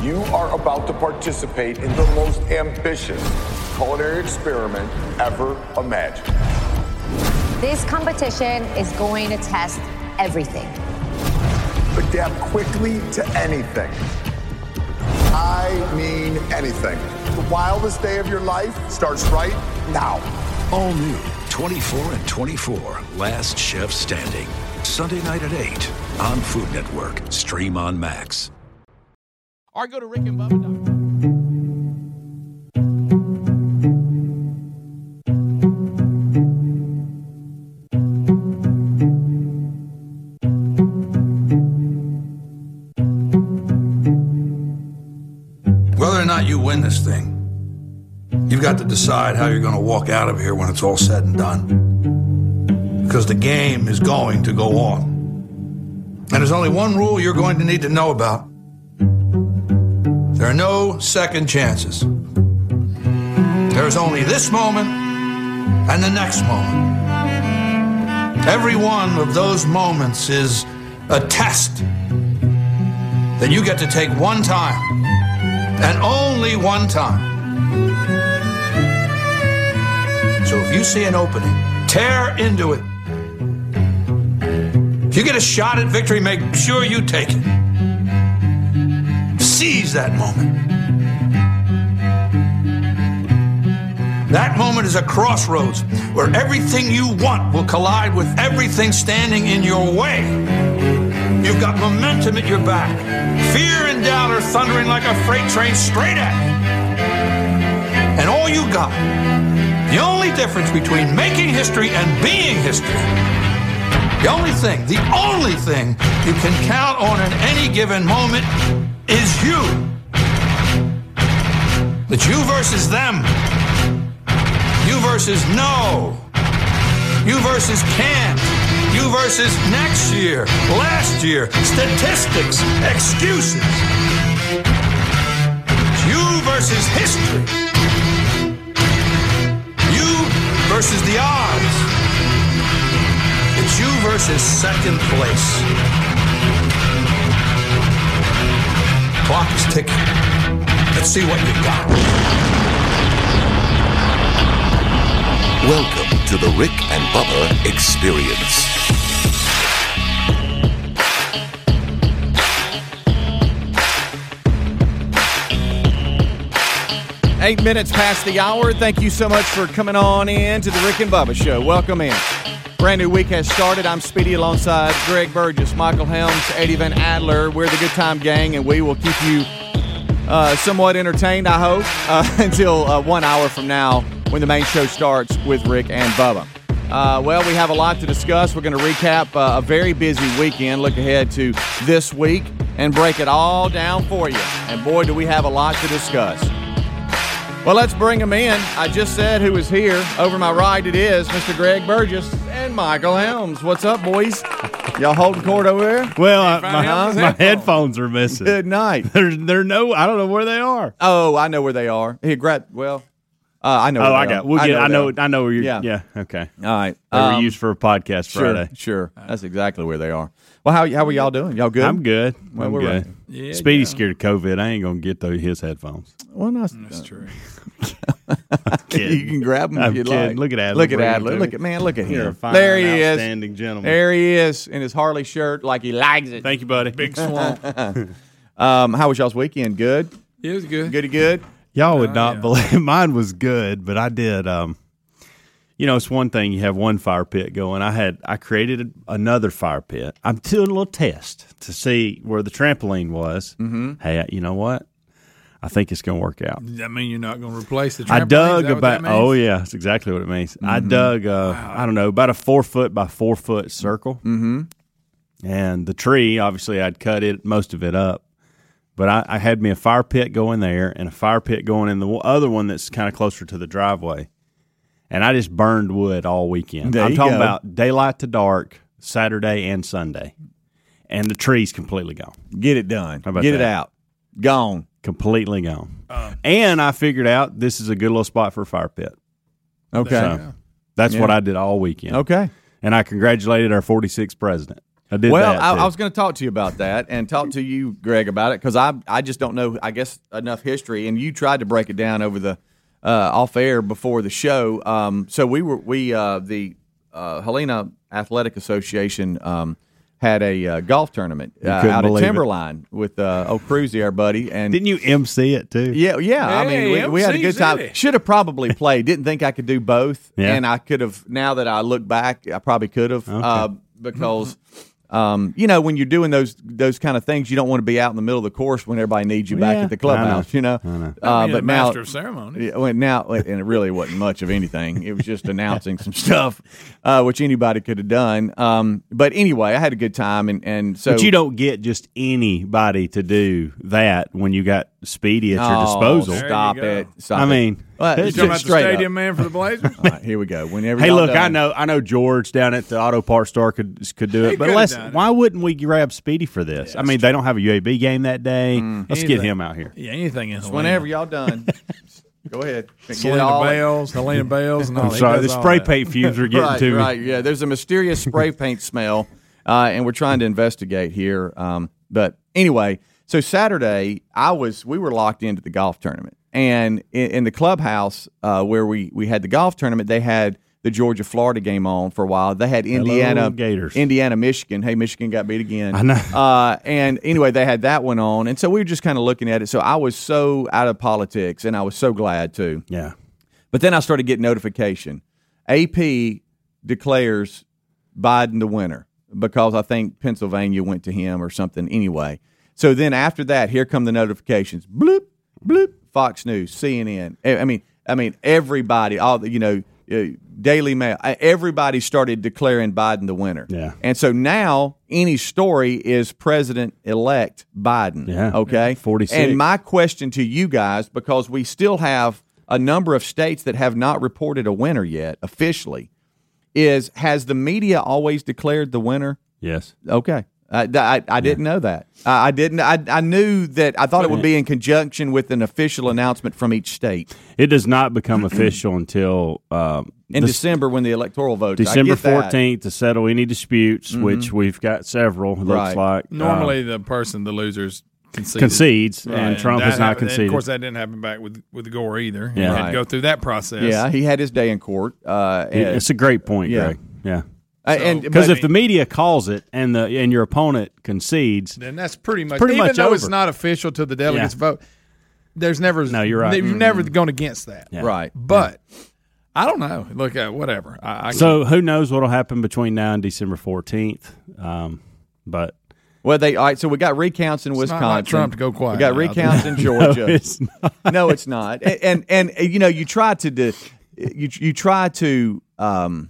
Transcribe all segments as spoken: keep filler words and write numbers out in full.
You are about to participate in the most ambitious culinary experiment ever imagined. This competition is going to test everything. Adapt quickly to anything. I mean anything. The wildest day of your life starts right now. All new twenty-four and twenty-four, Last Chef Standing. Sunday night at eight on Food Network. Stream on Max. Or go to rick and bubba dot com. Whether or not you win this thing, you've got to decide how you're going to walk out of here when it's all said and done. Because the game is going to go on. And there's only one rule you're going to need to know about. There are no second chances. There is only this moment and the next moment. Every one of those moments is a test that you get to take one time, and only one time. So if you see an opening, tear into it. If you get a shot at victory, make sure you take it. Seize that moment. That moment is a crossroads where everything you want will collide with everything standing in your way. You've got momentum at your back. Fear and doubt are thundering like a freight train straight at you. And all you got, the only difference between making history and being history, the only thing, the only thing you can count on in any given moment is you. It's you versus them. You versus no. You versus can't. You versus next year, last year, statistics, excuses. It's you versus history. You versus the odds. It's you versus second place. Clock is ticking. Let's see what you got. Welcome to the Rick and Bubba Experience. Eight minutes past the hour. Thank you so much for coming on in to the Rick and Bubba Show. Welcome in. Brand new week has started. I'm Speedy alongside Greg Burgess, Michael Helms, Eddie Van Adler. We're the Good Time Gang, and we will keep you uh, somewhat entertained, I hope, uh, until uh, one hour from now when the main show starts with Rick and Bubba. Uh, well, we have a lot to discuss. We're going to recap uh, a very busy weekend, look ahead to this week, and break it all down for you. And boy, do we have a lot to discuss. Well, let's bring him in. I just said who is here. Over my right it is Mister Greg Burgess and Michael Helms. What's up, boys? Y'all holding court over there? Well, uh, my, my headphones. headphones are missing. Good night. They're, they're no, I don't know where they are. Oh, I know where they are. Here, grab, well, uh, I know Oh, where I they got are. we'll I get, know, I know, where I know where you're, yeah. yeah, okay. All right. They um, were used for a podcast sure, Friday. Sure, that's exactly where they are. Well, how how are y'all doing? Y'all good? I'm good. Well, I'm we're good. right. Yeah, Speedy's yeah. scared of COVID. I ain't going to get those, his headphones. Well, no, that's true. You can grab them if I'm you'd kidding. like. Look at Adler. Look at Adler. Look at man. Look at You're him. a fine, there he is. outstanding gentleman. There he is in his Harley shirt, like he likes it. Thank you, buddy. Big swamp. um, how was y'all's weekend? Good. Yeah, it was good. Goody good. Y'all would Uh, not yeah. believe mine was good, but I did. Um, you know, it's one thing you have one fire pit going. I had I created another fire pit. I'm doing a little test to see where the trampoline was. Mm-hmm. Hey, you know what? I think it's going to work out. Does that mean you're not going to replace the trampoline? I dug Is that what about. that means? Oh yeah, that's exactly what it means. Mm-hmm. I dug. Uh, wow. I don't know, about a four foot by four foot circle. Mm-hmm. And the tree, obviously, I'd cut it most of it up. But I, I had me a fire pit going there and a fire pit going in the other one that's kind of closer to the driveway. And I just burned wood all weekend. There I'm you talking go. about daylight to dark, Saturday and Sunday. And the tree's completely gone. Get it done. How about Get it that? out. Gone. Completely gone. Um, and I figured out this is a good little spot for a fire pit. Okay. So yeah. that's Yeah. what I did all weekend. Okay. And I congratulated our forty-sixth president. I did well, that, I, too. I was going to talk to you about that and talk to you, Greg, about it because I I just don't know, I guess, enough history. And you tried to break it down over the uh, off air before the show. Um, so we were we uh, the uh, Helena Athletic Association um, had a uh, golf tournament uh, out at Timberline it. with uh, old Cruzy, our buddy. And didn't you M C it too? Yeah, yeah. Hey, I mean, we, we had a good time. City. Should have probably played. Didn't think I could do both, yeah. and I could have. Now that I look back, I probably could have okay. uh, because. Um, you know, when you're doing those those kind of things, you don't want to be out in the middle of the course when everybody needs you back yeah, at the clubhouse. know. You know, know. Uh, but now, master of ceremony. Yeah, well, now, and it really wasn't much of anything. It was just announcing some stuff, uh, which anybody could have done. Um, but anyway, I had a good time, and, and so. But you don't get just anybody to do that when you got Speedy at your oh, disposal. Stop you it! Stop I it. mean, well, You just talking about the straight stadium up. man for the Blazers? All right, here we go. Whenever hey, y'all look, done. I know, I know George down at the Auto Parts Store could could do He it, but could've let's. done it. Why wouldn't we grab Speedy for this? Yeah, I mean, that's they don't have a U A B game that day. Mm. Let's Anything. get him out here. Yeah, anything in Helena. Whenever y'all done, go ahead. Get it Selena all- Bales, Helena Bales, and all I'm he sorry, does the all spray that. paint fumes are getting right, to me. right, yeah. There's a mysterious spray paint smell, uh, and we're trying to investigate here. Um, but anyway, so Saturday, I was we were locked into the golf tournament, and in, in the clubhouse uh, where we we had the golf tournament, they had the Georgia Florida game on for a while. They had Indiana Gators. Indiana Michigan. Hey, Michigan got beat again. I know. Uh, and anyway, they had that one on, and so we were just kind of looking at it. So I was so out of politics, and I was so glad too. Yeah. But then I started getting notification. A P declares Biden the winner because I think Pennsylvania went to him or something anyway. So then after that, here come the notifications. Bloop, bloop, Fox News, C N N. I I mean, I mean everybody, all the, you know, uh, Daily Mail, uh, everybody started declaring Biden the winner. Yeah. And so now any story is President-elect Biden. Yeah. Okay? forty-six. And my question to you guys, because we still have a number of states that have not reported a winner yet officially, is has the media always declared the winner? Yes. Okay. I, I, I didn't know that. I, I didn't. I, I knew that. I thought it would be in conjunction with an official announcement from each state It does not become official until um, in the- December when the electoral vote. December I get that. fourteenth to settle any disputes, which we've got several. It Right. looks like Normally, uh, the person, the losers, conceded. concedes, Right. and Trump that has not happened- and conceded. Of course, that didn't happen back with with Gore either. He Yeah. had Right. to go through that process. Yeah, he had his day in court. Uh, It- it's a great point, Yeah. Greg. Yeah, uh, and because but- if the media calls it and the and your opponent concedes, then that's pretty much pretty even much though over. it's not official to the delegates' Yeah. vote. There's never No, you're right. You've never gone against that, Yeah. right, But I don't know. Look at whatever. I, I so who knows what'll happen between now and December fourteenth? Um, but well, they all right. So we got recounts in It's not Wisconsin. like Trump to go quiet We got now. recounts in Georgia. no, it's not. No, it's not. And, and and you know, you try to do, you you try to um,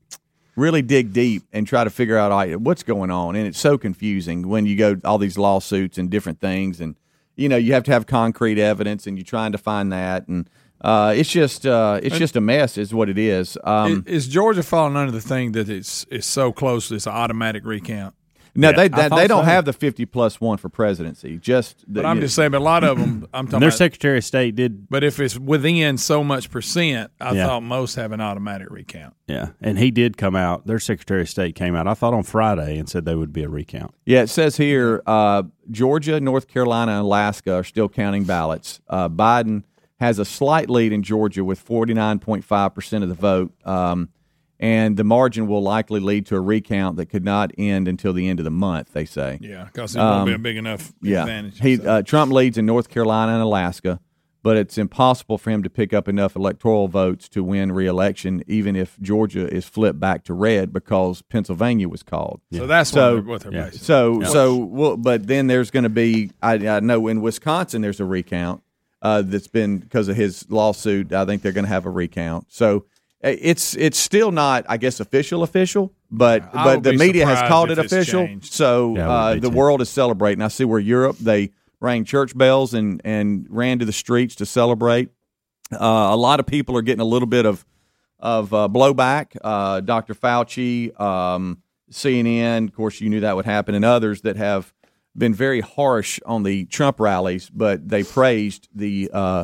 really dig deep and try to figure out all right, what's going on, and it's so confusing when you go all these lawsuits and different things, and you know, you have to have concrete evidence, and you're trying to find that, and uh, it's just uh, it's just a mess, is what it is. Um, is Georgia falling under the thing that it's it's so close? It's an automatic recount. no, yeah, they I they, thought they don't so. have the fifty plus one for presidency. Just the, But I'm you- just saying, but a lot of them, I'm talking Their about. Secretary of State did, But if it's within so much percent, I Yeah. thought most have an automatic recount. yeah, and he did come out. Their Secretary of State came out, I thought on Friday, and said there would be a recount. Yeah, it says here uh, Georgia, North Carolina, and Alaska are still counting ballots. Uh, Biden has a slight lead in Georgia with forty-nine point five percent of the vote, um, and the margin will likely lead to a recount that could not end until the end of the month, they say. Yeah, because it won't be a big enough Yeah, advantage. he, so. uh, Trump leads in North Carolina and Alaska, but it's impossible for him to pick up enough electoral votes to win re-election, even if Georgia is flipped back to red because Pennsylvania was called. so that's So- what they're, what they're yeah. basing. So, so, well, but then there's going to be. I, I know in Wisconsin there's a recount uh, that's been because of his lawsuit. I think they're going to have a recount. So uh, it's it's still not, I guess, official official, but I but would the be media has surprised called if it it's official. changed. So Yeah, I would uh, be the too. world is celebrating. I see where Europe they rang church bells and and ran to the streets to celebrate. Uh, a lot of people are getting a little bit of of uh, blowback. Uh, Doctor Fauci, um, C N N, of course, you knew that would happen, and others that have been very harsh on the Trump rallies, but they praised the uh,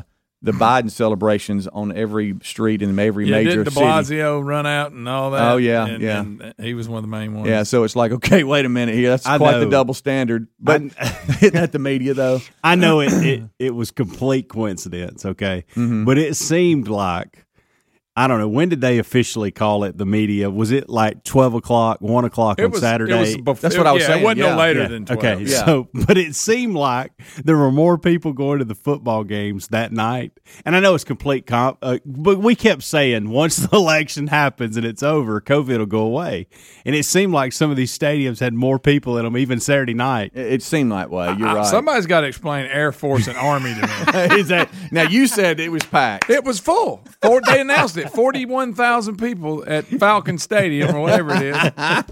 the Biden celebrations on every street in every yeah, major did De city. Blasio run out and all that? Oh, yeah, and, yeah. And he was one of the main ones. Yeah, so it's like, okay, wait a minute here. That's I quite know. the double standard. But isn't that the media, though? I know it, it, it was complete coincidence, okay? Mm-hmm. But it seemed like, I don't know, when did they officially call it the media? Was it like twelve o'clock, one o'clock It on was, Saturday? It was before, That's what I was yeah, saying, It wasn't yeah. no later Yeah. than twelve. Okay, Yeah. so but it seemed like there were more people going to the football games that night, and I know it's complete comp, uh, but we kept saying once the election happens and it's over, COVID will go away, and it seemed like some of these stadiums had more people in them even Saturday night. It, it seemed that way. You're I- right. Somebody's got to explain Air Force and Army to me. Is that, now, you said it was packed. It was full. Four, they announced it. Forty-one thousand people at Falcon Stadium or whatever it is.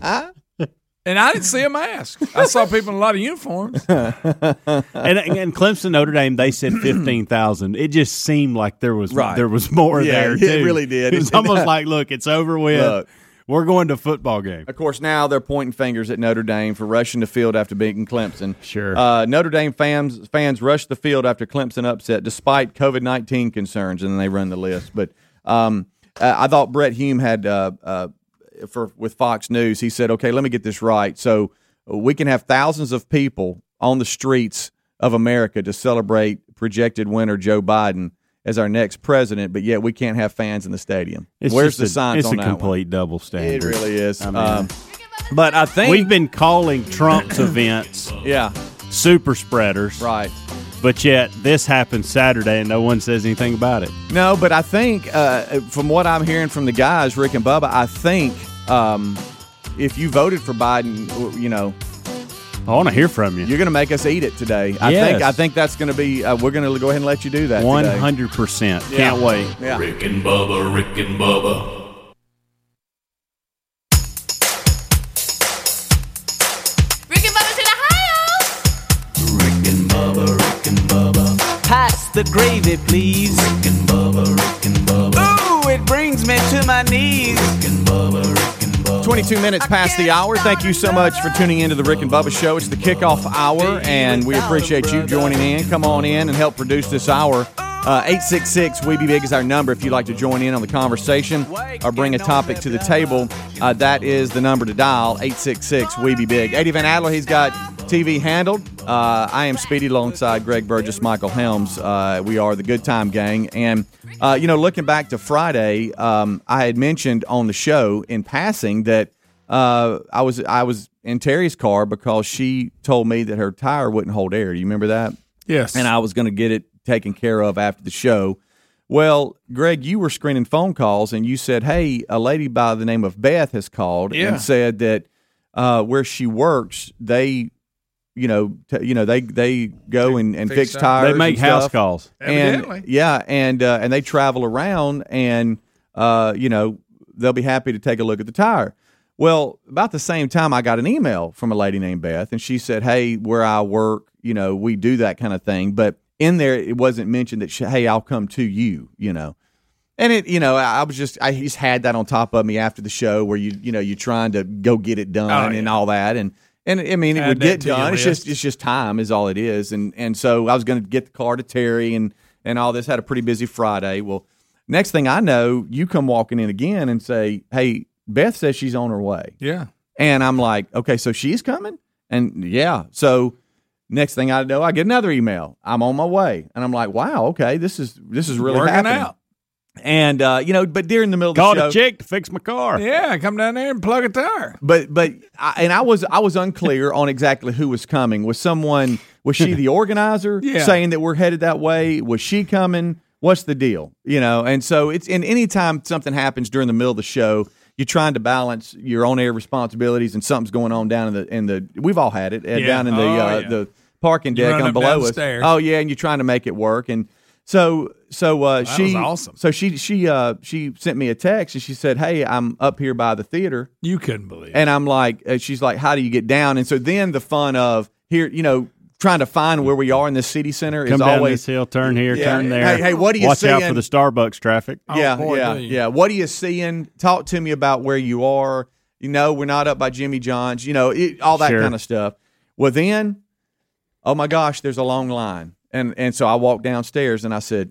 And I didn't see a mask. I saw people in a lot of uniforms. and, and Clemson, Notre Dame, they said fifteen thousand. It just seemed like there was Right. there was more Yeah, there it too. really did. It was almost like, look, it's over with. Look. We're going to a football game. Of course, now they're pointing fingers at Notre Dame for rushing the field after beating Clemson. Sure. Uh, Notre Dame fans fans rushed the field after Clemson upset, despite COVID nineteen concerns, and then they run the list. But um, uh, I thought Brett Hume had uh, uh, for with Fox News. He said, "Okay, let me get this right. So we can have thousands of people on the streets of America to celebrate projected winner Joe Biden as our next president, but yet we can't have fans in the stadium. It's Where's just the a, signs It's on a that one? complete double standard. It really is. I mean, um, but I think we've been calling Trump's events yeah, super spreaders, right. but yet this happened Saturday and no one says anything about it. No, but I think uh, from what I'm hearing from the guys, Rick and Bubba, I think um, if you voted for Biden, you know, I want to hear from you. you're going to make us eat it today. I Yes. think I think that's going to be. Uh, we're going to go ahead and let you do that. One today. hundred percent. Can't wait. Yeah. Rick and Bubba, Rick and Bubba. Rick and Bubba's in Ohio. Rick and Bubba, Rick and Bubba. Pass the gravy, please. Rick and Bubba, Rick and Bubba. Ooh, it brings me to my knees. Rick and Bubba, Rick and Bubba. twenty-two minutes past the hour. Thank you so much for tuning into the Rick and Bubba Show. It's the kickoff hour, and we appreciate you joining in. Come on in and help produce this hour. Uh, eight six six, we be big is our number if you'd like to join in on the conversation or bring a topic to the table. Uh, that is the number to dial, eight six six, we be big. Eddie Van Adler, he's got T V handled. Uh, I am Speedy alongside Greg Burgess, Michael Helms. Uh, we are the Good Time Gang. And, uh, you know, looking back to Friday, um, I had mentioned on the show in passing that uh, I was I was in Terry's car because she told me that her tire wouldn't hold air. Do you remember that? Yes. And I was going to get it taken care of after the show. Well, Greg, you were screening phone calls, and you said, hey, a lady by the name of Beth has called Yeah. and said that uh, where she works, they, you know, t- you know, they they go and, and Fix fix tires. tires. They make and house stuff. calls. And Evidently. yeah, and uh, and they travel around, and uh, you know, they'll be happy to take a look at the tire. Well, about the same time, I got an email from a lady named Beth, and she said, hey, where I work, you know, we do that kind of thing, but in there, it wasn't mentioned that, she, hey, I'll come to you, you know. And it, you know, I I was just, I just had that on top of me after the show where you, you know, you're trying to go get it done Oh, yeah. and all that. And, and I mean, it Add would that get to your done. It's list. just, it's just time is all it is. And, and so I was going to get the car to Terry and, and all this. Had a pretty busy Friday. Well, next thing I know, you come walking in again and say, hey, Beth says she's on her way. Yeah. And I'm like, okay, so she's coming? And yeah. So next thing I know, I get another email. I'm on my way. And I'm like, wow, okay, this is this is really Working happening. out. And uh, you know, but during the middle of Called the show, a chick to fix my car. Yeah, come down there and plug a tire. but but I, and I was I was unclear on exactly who was coming. Was someone was she the organizer Yeah. saying that we're headed that way? Was she coming? What's the deal? You know, and so it's and anytime something happens during the middle of the show, you're trying to balance your on air responsibilities and something's going on down in the in the we've all had it uh, Yeah. down in the Oh, uh, yeah. the parking You deck run on up below down the us. stairs. Oh yeah, and you're trying to make it work. And so so uh, That she was awesome. So she she uh, she sent me a text and she said, "Hey, I'm up here by the theater." You couldn't believe it. And I'm like, uh, she's like, how do you get down? And so then the fun of here, you know, trying to find where we are in this city center Come is down always this hill, turn here, Yeah. turn there. Hey, hey, what are you Watch out seeing? for the Starbucks traffic. Oh, yeah, boy, yeah, do you. yeah. What are you seeing? Talk to me about where you are. You know, we're not up by Jimmy John's. You know, it, all that Sure. kind of stuff. Well, then, oh my gosh, there's a long line, and and so I walked downstairs and I said,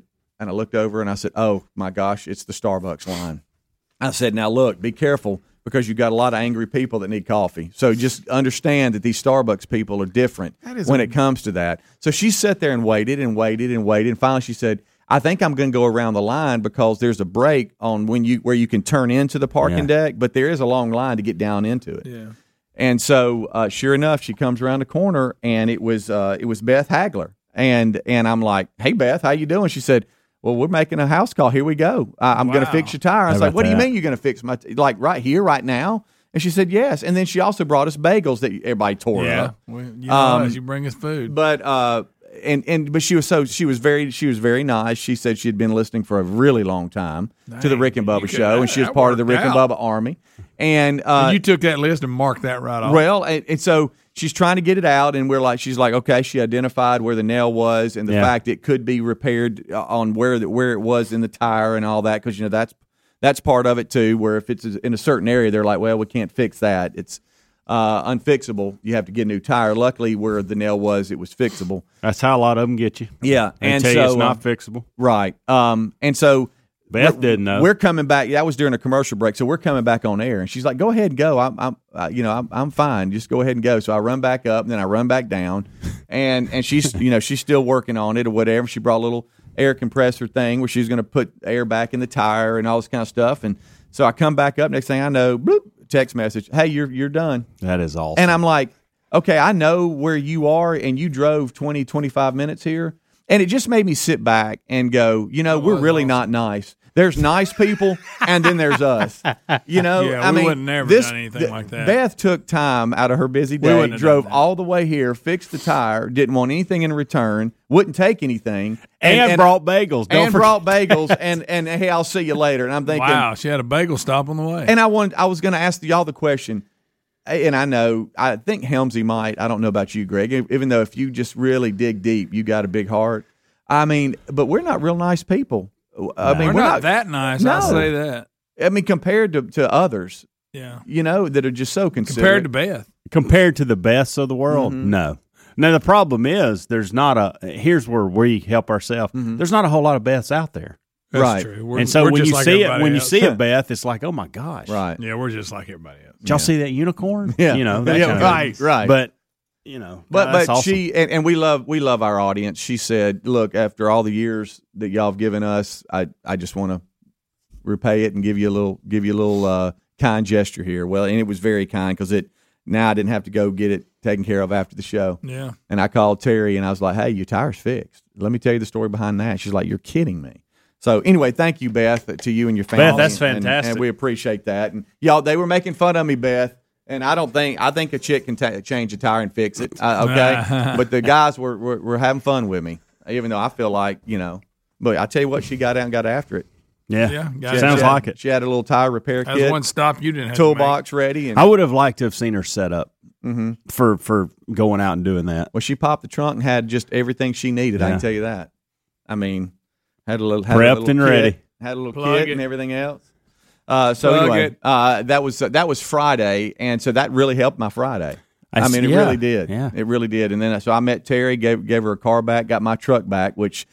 And I looked over and I said, oh, my gosh, it's the Starbucks line. I said, now, look, be careful because you've got a lot of angry people that need coffee. So just understand that these Starbucks people are different when it comes to that. So she sat there and waited and waited and waited. And finally she said, I think I'm going to go around the line because there's a break on when you where you can turn into the parking Yeah. deck, but there is a long line to get down into it. Yeah. And so, uh, sure enough, she comes around the corner, and it was uh, it was Beth Hagler, and and I'm like, "Hey, Beth, how you doing?" She said, "Well, we're making a house call. Here we go. I, I'm going to Wow. fix your tire." I was How like, about "What do you that? mean you're going to fix my t-? like right here, right now?" And she said, "Yes." And then she also brought us bagels that everybody tore Yeah. up. Well, you know Um, us, you bring us food. But uh, and and but she was so she was very she was very nice. She said she had been listening for a really long time to the Dang, Rick and Bubba you could- show, and she was that part of the worked Rick and out. Bubba army. And, uh, And you took that list and marked that right off. well, and, and so she's trying to get it out, and we're like, she's like, okay, she identified where the nail was, and the Yeah. fact it could be repaired uh, on where the, where it was in the tire and all that, because you know that's that's part of it too. Where if it's in a certain area, they're like, well, we can't fix that. It's uh, unfixable. You have to get a new tire. Luckily, where the nail was, it was fixable. That's how a lot of them get you. Yeah, They and tell so you it's not uh, fixable. right. Um, and so. Beth we're- didn't know. We're coming back. That was during a commercial break, so we're coming back on air. And she's like, "Go ahead and go. I'm, I'm, uh, you know, I'm, I'm fine. Just go ahead and go." So I run back up, and then I run back down, and and she's, you know, she's still working on it or whatever. She brought a little air compressor thing where she's going to put air back in the tire and all this kind of stuff. And so I come back up. Next thing I know, bloop, text message, "Hey, you're you're done." That is awesome. And I'm like, okay, I know where you are, and you drove twenty, twenty-five minutes here. And it just made me sit back and go, you know, we're really not nice. There's nice people, and then there's us. You know, Yeah, I we mean, wouldn't never this, done anything th- like that. Beth took time out of her busy We day, wouldn't have drove done that. all the way here, fixed the tire, didn't want anything in return, wouldn't take anything, And brought bagels. Don't and forget. brought bagels, and and hey, I'll see you later. And I'm thinking, Wow, she had a bagel stop on the way. and I wanted, I was going to ask y'all the question, and I know, I think Helmsy might. I don't know about you, Greg. Even though if you just really dig deep, you got a big heart. I mean, but we're not real nice people. I mean, we're, we're not, that nice. I'll No. say that. I mean, compared to, to others, Yeah. you know, that are just so considerate. Compared to Beth. Compared to the best of the world, Mm-hmm. no. Now the problem is there's not a. Here's where we help ourselves. Mm-hmm. There's not a whole lot of Beths out there, That's Right. true. We're, and so we're when just you like see it, everybody when you else. see a Beth, it's like, oh my gosh, right? Yeah, we're just like everybody else. Did y'all see that unicorn? Yeah. you know, that Yeah, kind of right, thing. right. But you know, But that's but awesome. she and, and we love we love our audience. She said, "Look, after all the years that y'all have given us, I I just want to repay it and give you a little give you a little uh, kind gesture here." Well, and it was very kind because it now I didn't have to go get it taken care of after the show. Yeah. And I called Terry and I was like, "Hey, your tire's fixed. Let me tell you the story behind that." She's like, "You're kidding me." So anyway, thank you, Beth, to you and your family. Beth, that's and- fantastic. and we appreciate that. And y'all, they were making fun of me, Beth. And I don't think I think a chick can ta change a tire and fix it. Uh, okay, but the guys were, were were having fun with me, even though I feel like you know. But I tell you what, she got out and got after it. yeah, Yeah, got She it. sounds she had- like it. She had a little tire repair That's kit, one stop you didn't have toolbox ready, and I would have liked to have seen her set up mm-hmm. for for going out and doing that. well, she popped the trunk and had just everything she needed. I Yeah. can tell you that. I mean, had a little had Prepped a little and kit, ready. had a little Plug kit it. and everything else. Uh, so Plug anyway, it. uh, that was that was Friday, and so that really helped my Friday. I I mean, see- it yeah, really did. yeah. It really did. And then so I met Terry, gave gave her a car back, got my truck back. Which,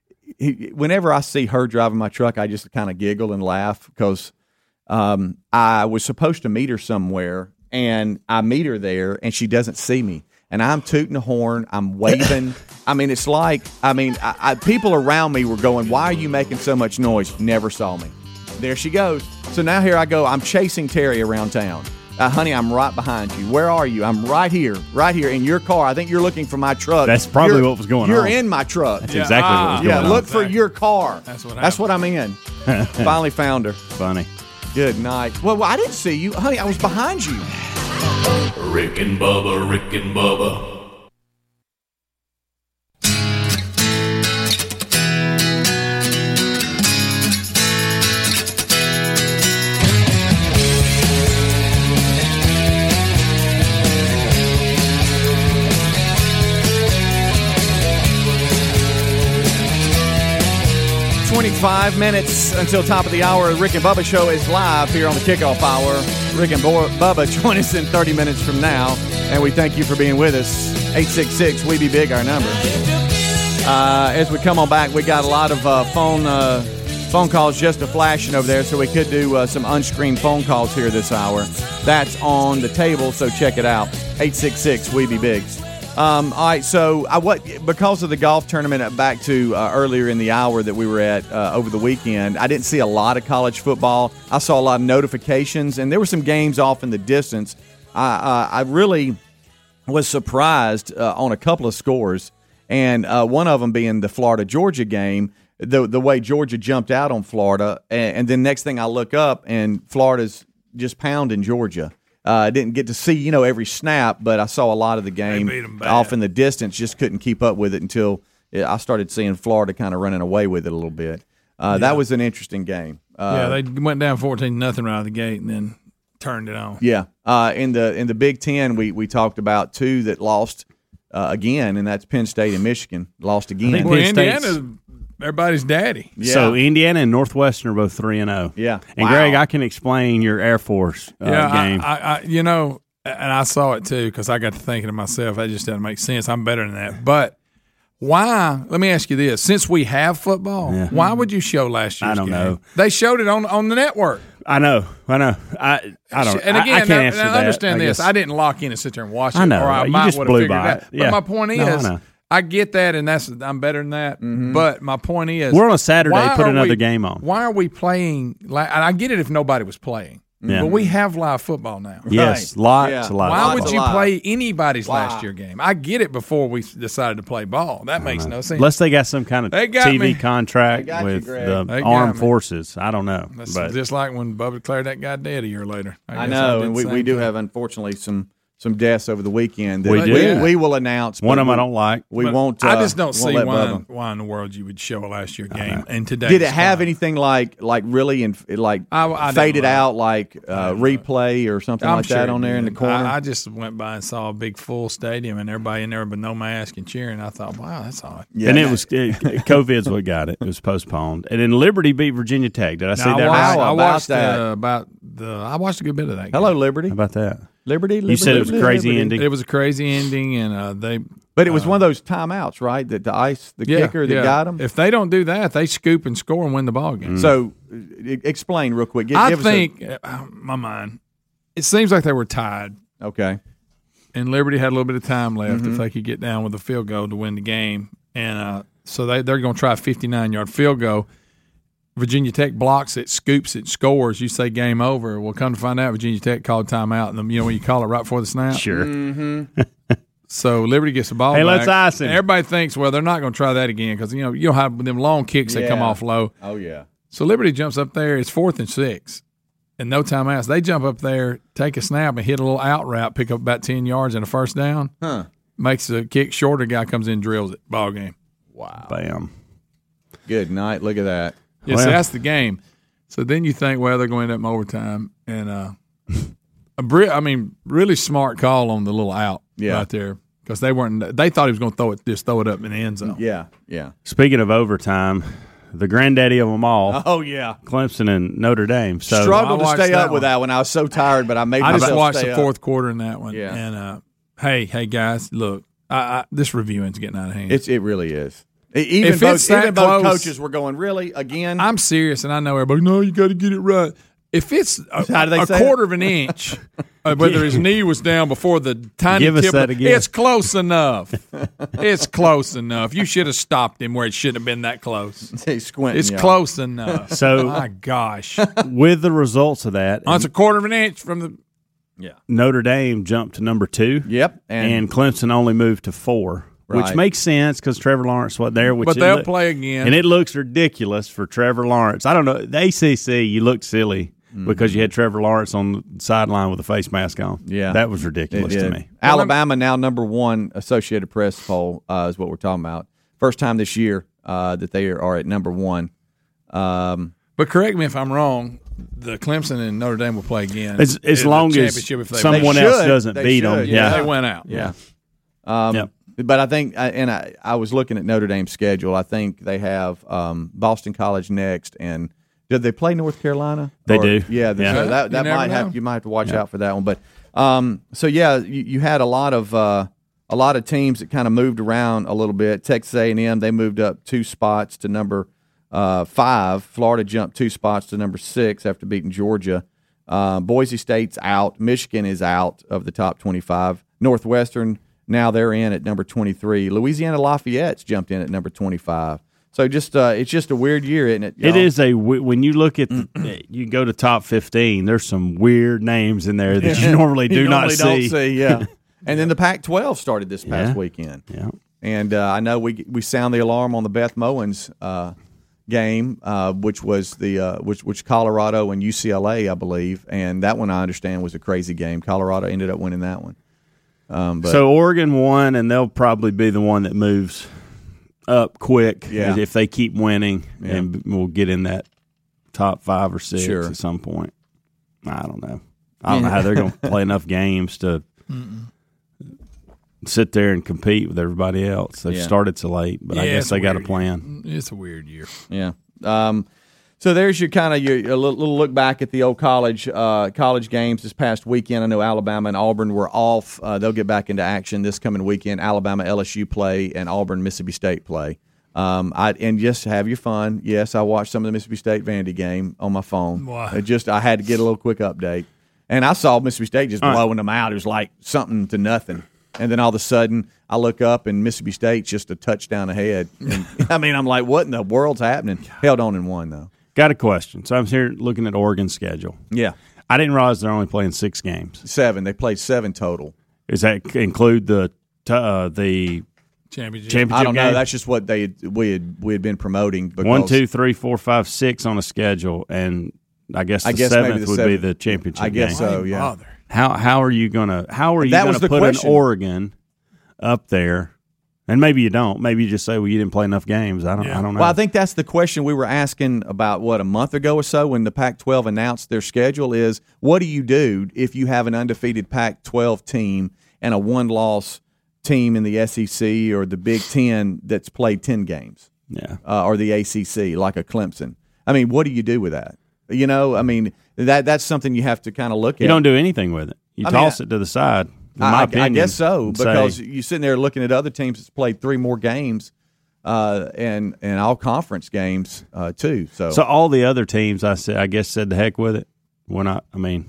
he, whenever I see her driving my truck, I just kind of giggle and laugh because um, I was supposed to meet her somewhere, and I meet her there, and she doesn't see me. And I'm tooting the horn, I'm waving. I mean, it's like, I mean, I, I, people around me were going, "Why are you making so much noise?" Never saw me. There she goes. So now here I go. I'm chasing Terry around town. Uh, honey, I'm right behind you. Where are you? I'm right here, right here in your car. I think you're looking for my truck. That's probably You're- what was going You're on. in my truck. That's exactly what was ah, going Yeah, on. look for Exactly. your car. That's what That's happened. what I'm in. Finally found her. Funny. Good night. Well, well, I didn't see you. Honey, I was behind you. Rick and Bubba, Rick and Bubba. twenty-five minutes until top of the hour. Rick and Bubba show is live here on the kickoff hour. Rick and Bo- Bubba join us in thirty minutes from now, and we thank you for being with us. eight six six, we be big, our number. Uh, as we come on back, we got a lot of uh, phone uh, phone calls just a flashing over there, so we could do uh, some unscreened phone calls here this hour. That's on the table, so check it out. eight six six, we be big. Um, all right, so I, what because of the golf tournament back to uh, earlier in the hour that we were at uh, over the weekend, I didn't see a lot of college football. I saw a lot of notifications, and there were some games off in the distance. I, uh, I really was surprised uh, on a couple of scores. And uh, one of them being the Florida-Georgia game, the the way Georgia jumped out on Florida, and, and then next thing I look up, and Florida's just pounding Georgia. Uh, I didn't get to see, you know, every snap, but I saw a lot of the game off in the distance, just couldn't keep up with it until I started seeing Florida kind of running away with it a little bit. Uh, yeah. That was an interesting game. Uh, yeah, they went down fourteen nothing right out of the gate and then turned it on. Yeah. Uh, in the in the Big Ten, we, we talked about two that lost Uh, again, and that's Penn State and Michigan lost again. I think well, Indiana's everybody's daddy. Yeah. So Indiana and Northwestern are both three and zero. Yeah, and wow. Greg, I can explain your Air Force uh, yeah, game. I, I, I, you know, and I saw it too because I got to thinking to myself, that just doesn't make sense. I'm better than that. But why? Let me ask you this: since we have football, yeah. why would you show last year's I don't game? know. They showed it on on the network. I know, I know. I I don't. And again, I, I can't now, answer now that. understand I this. guess. I didn't lock in and sit there and watch it. I know. Or I you might just would have blew figured by it out. it. Yeah. But my point is, no, I, know. I get that, and that's I'm better than that. Mm-hmm. But my point is, we're on a Saturday. Put another we, game on. Why are we playing? Like, and I get it if nobody was playing. Yeah. But we have live football now. Yes, right. lots yeah. of live Why football. would you play anybody's wow. last year game? I get it before we decided to play ball. That makes no sense. Unless they got some kind of T V me. contract you, with Greg. the armed me. forces. I don't know. That's but. just like when Bubba declared that guy dead a year later. I, I know, I and we, we do have, unfortunately, some some deaths over the weekend that we, we, do. we, we will announce. One of them we, I don't like. We but won't. Uh, I just don't see why, why in the world you would show a last year game. And today, did it have anything like like really in, like I, I faded out like uh, replay or something I'm like sure that on there did. in the corner? I, I just went by and saw a big full stadium and everybody in there but no mask and cheering. I thought, wow, that's odd. Yeah, and it was it, COVID's what got it. It was postponed, and then Liberty beat Virginia Tech. Did I see now, that I watched, right? I about watched that? Uh, about the. I watched a good bit of that. Game. Hello, Liberty. How about that? Liberty, Liberty. You said it was a crazy Liberty. ending. It was a crazy ending, and uh, they. But it was uh, one of those timeouts, right? That the ice, the yeah, kicker that yeah. got them. If they don't do that, they scoop and score and win the ball game. Mm. So, uh, explain real quick. Give, I give think, us a, uh, my mind, it seems like they were tied. Okay. And Liberty had a little bit of time left mm-hmm. if they could get down with a field goal to win the game, and uh, so they they're going to try a fifty-nine yard field goal. Virginia Tech blocks it, scoops it, scores. You say game over. Well, come to find out, Virginia Tech called timeout, and you know when you call it right before the snap. Sure. Mm-hmm. So Liberty gets the ball hey, back. let's ice him. And everybody thinks, well, they're not going to try that again because you know you'll have them long kicks yeah. that come off low. Oh yeah. So Liberty jumps up there. It's fourth and six, and no timeouts. They jump up there, take a snap, and hit a little out route, pick up about ten yards and a first down. Huh. Makes the kick shorter. Guy comes in, drills it. Ball game. Wow. Bam. Good night. Look at that. Yes, Well, that's the game. So then you think, well, they're going to end up in overtime, and uh, a bri- I mean, really smart call on the little out Yeah. right there because they weren't. They thought he was going to throw it, just throw it up in the end zone. Yeah. Yeah. Speaking of overtime, the granddaddy of them all, Oh yeah. Clemson and Notre Dame. So Struggled I to watched stay that up with one. that one. I was so tired, but I made I myself just watched stay the up. fourth quarter in that one. Yeah. And uh, hey, hey guys, look, I, I, this reviewing's getting out of hand. It's it really is. Even If both, it's that even both close- coaches were going, really again. I'm serious, and I know everybody. No, you got to get it right. If it's a, How do they a say quarter of an inch, uh, whether his knee was down before the tiny Give us tip, that again. it's close enough. It's close enough. You should have stopped him where it shouldn't have been that close. He's squinting, It's y'all. close enough. So- my gosh, with the results of that, oh, it's a quarter of an inch from the. Yeah, Notre Dame jumped to number two. Yep. And, And, Clemson only moved to four, which Right. makes sense because Trevor Lawrence was there. Which but it they'll look- play again. And it looks ridiculous for Trevor Lawrence. I don't know. The A C C, you looked silly because you had Trevor Lawrence on the sideline with a face mask on. Yeah. That was ridiculous It to did. me. Alabama now number one Associated Press poll uh, is what we're talking about. First time this year uh, that they are at number one. Um, but correct me if I'm wrong. The Clemson and Notre Dame will play again. As, as in the long as championship if they someone They else should. doesn't They beat should. them. yeah, Yeah. they went out. yeah. Um, Yep. But I think, I- and I, I was looking at Notre Dame's schedule. I think they have um, Boston College next, and did they play North Carolina? They Or- do. Yeah, Yeah. so that You that never might know. have you might have to watch out for that one. But um, so yeah, you, you had a lot of uh, a lot of teams that kind of moved around a little bit. Texas A and M, they moved up two spots to number uh, five. Florida jumped two spots to number six after beating Georgia. Uh, Boise State's out. Michigan is out of the top twenty-five. Northwestern, now they're in at number twenty-three. Louisiana Lafayette's jumped in at number twenty-five. So just uh, it's just a weird year, isn't it? Y'all? It is a when you look at the, you go to top fifteen. There's some weird names in there that you normally do you not normally see. Don't see. Yeah, and then the Pac twelve started this past Yeah. weekend. Yeah, and uh, I know we we sound the alarm on the Beth Mowins uh, game, uh, which was the uh, which which Colorado and U C L A, I believe, and that one I understand was a crazy game. Colorado ended up winning that one. Um, but, so Oregon won, and they'll probably be the one that moves up quick Yeah. if they keep winning, Yeah. and we'll get in that top five or six Sure. at some point. I don't know. I don't know how they're going to play enough games to Mm-mm. sit there and compete with everybody else. They've Yeah. started so late, but I Yeah, guess it's they a got a weird plan. year. It's a weird year. Yeah. Um, so there's your kind of your a little, little look back at the old college uh, college games this past weekend. I know Alabama and Auburn were off. Uh, they'll get back into action this coming weekend. Alabama L S U play and Auburn Mississippi State play. Um, I and just have your fun. Yes, I watched some of the Mississippi State Vandy game on my phone. Wow. It just I had to get a little quick update, and I saw Mississippi State just All right. blowing them out. It was like something to nothing. And then all of a sudden, I look up and Mississippi State's just a touchdown ahead. And, I mean, I'm like, what in the world's happening? Held on and won, though. Got a question. So I'm here looking at Oregon's schedule. Yeah. I didn't realize they're only playing six games. Seven. They played seven total. Does that include the uh, the Championship. championship I don't know. game? That's just what they had, we had we had been promoting. Because, One, two, three, four, five, six on a schedule, and I guess the I guess maybe seventh the would seventh. be the championship I guess game. so, yeah. Bother. How how are you gonna how are you That gonna was the put question. an Oregon up there? And maybe you don't. Maybe you just say, well, you didn't play enough games. I don't. Yeah. I don't know. Well, I think that's the question we were asking about, what, a month ago or so when the Pac twelve announced their schedule is, what do you do if you have an undefeated Pac twelve team and a one-loss team in the S E C or the Big Ten that's played ten games? Yeah. Uh, or the A C C, like a Clemson. I mean, what do you do with that? You know, I mean, that that's something you have to kind of look at. you don't do anything with it. You I mean, toss it to the side. In my I, opinion, I guess so, and because say, you're sitting there looking at other teams that's played three more games uh, and and all conference games uh, too. So, so all the other teams, I said, I guess, said the heck with it. We're not. I mean,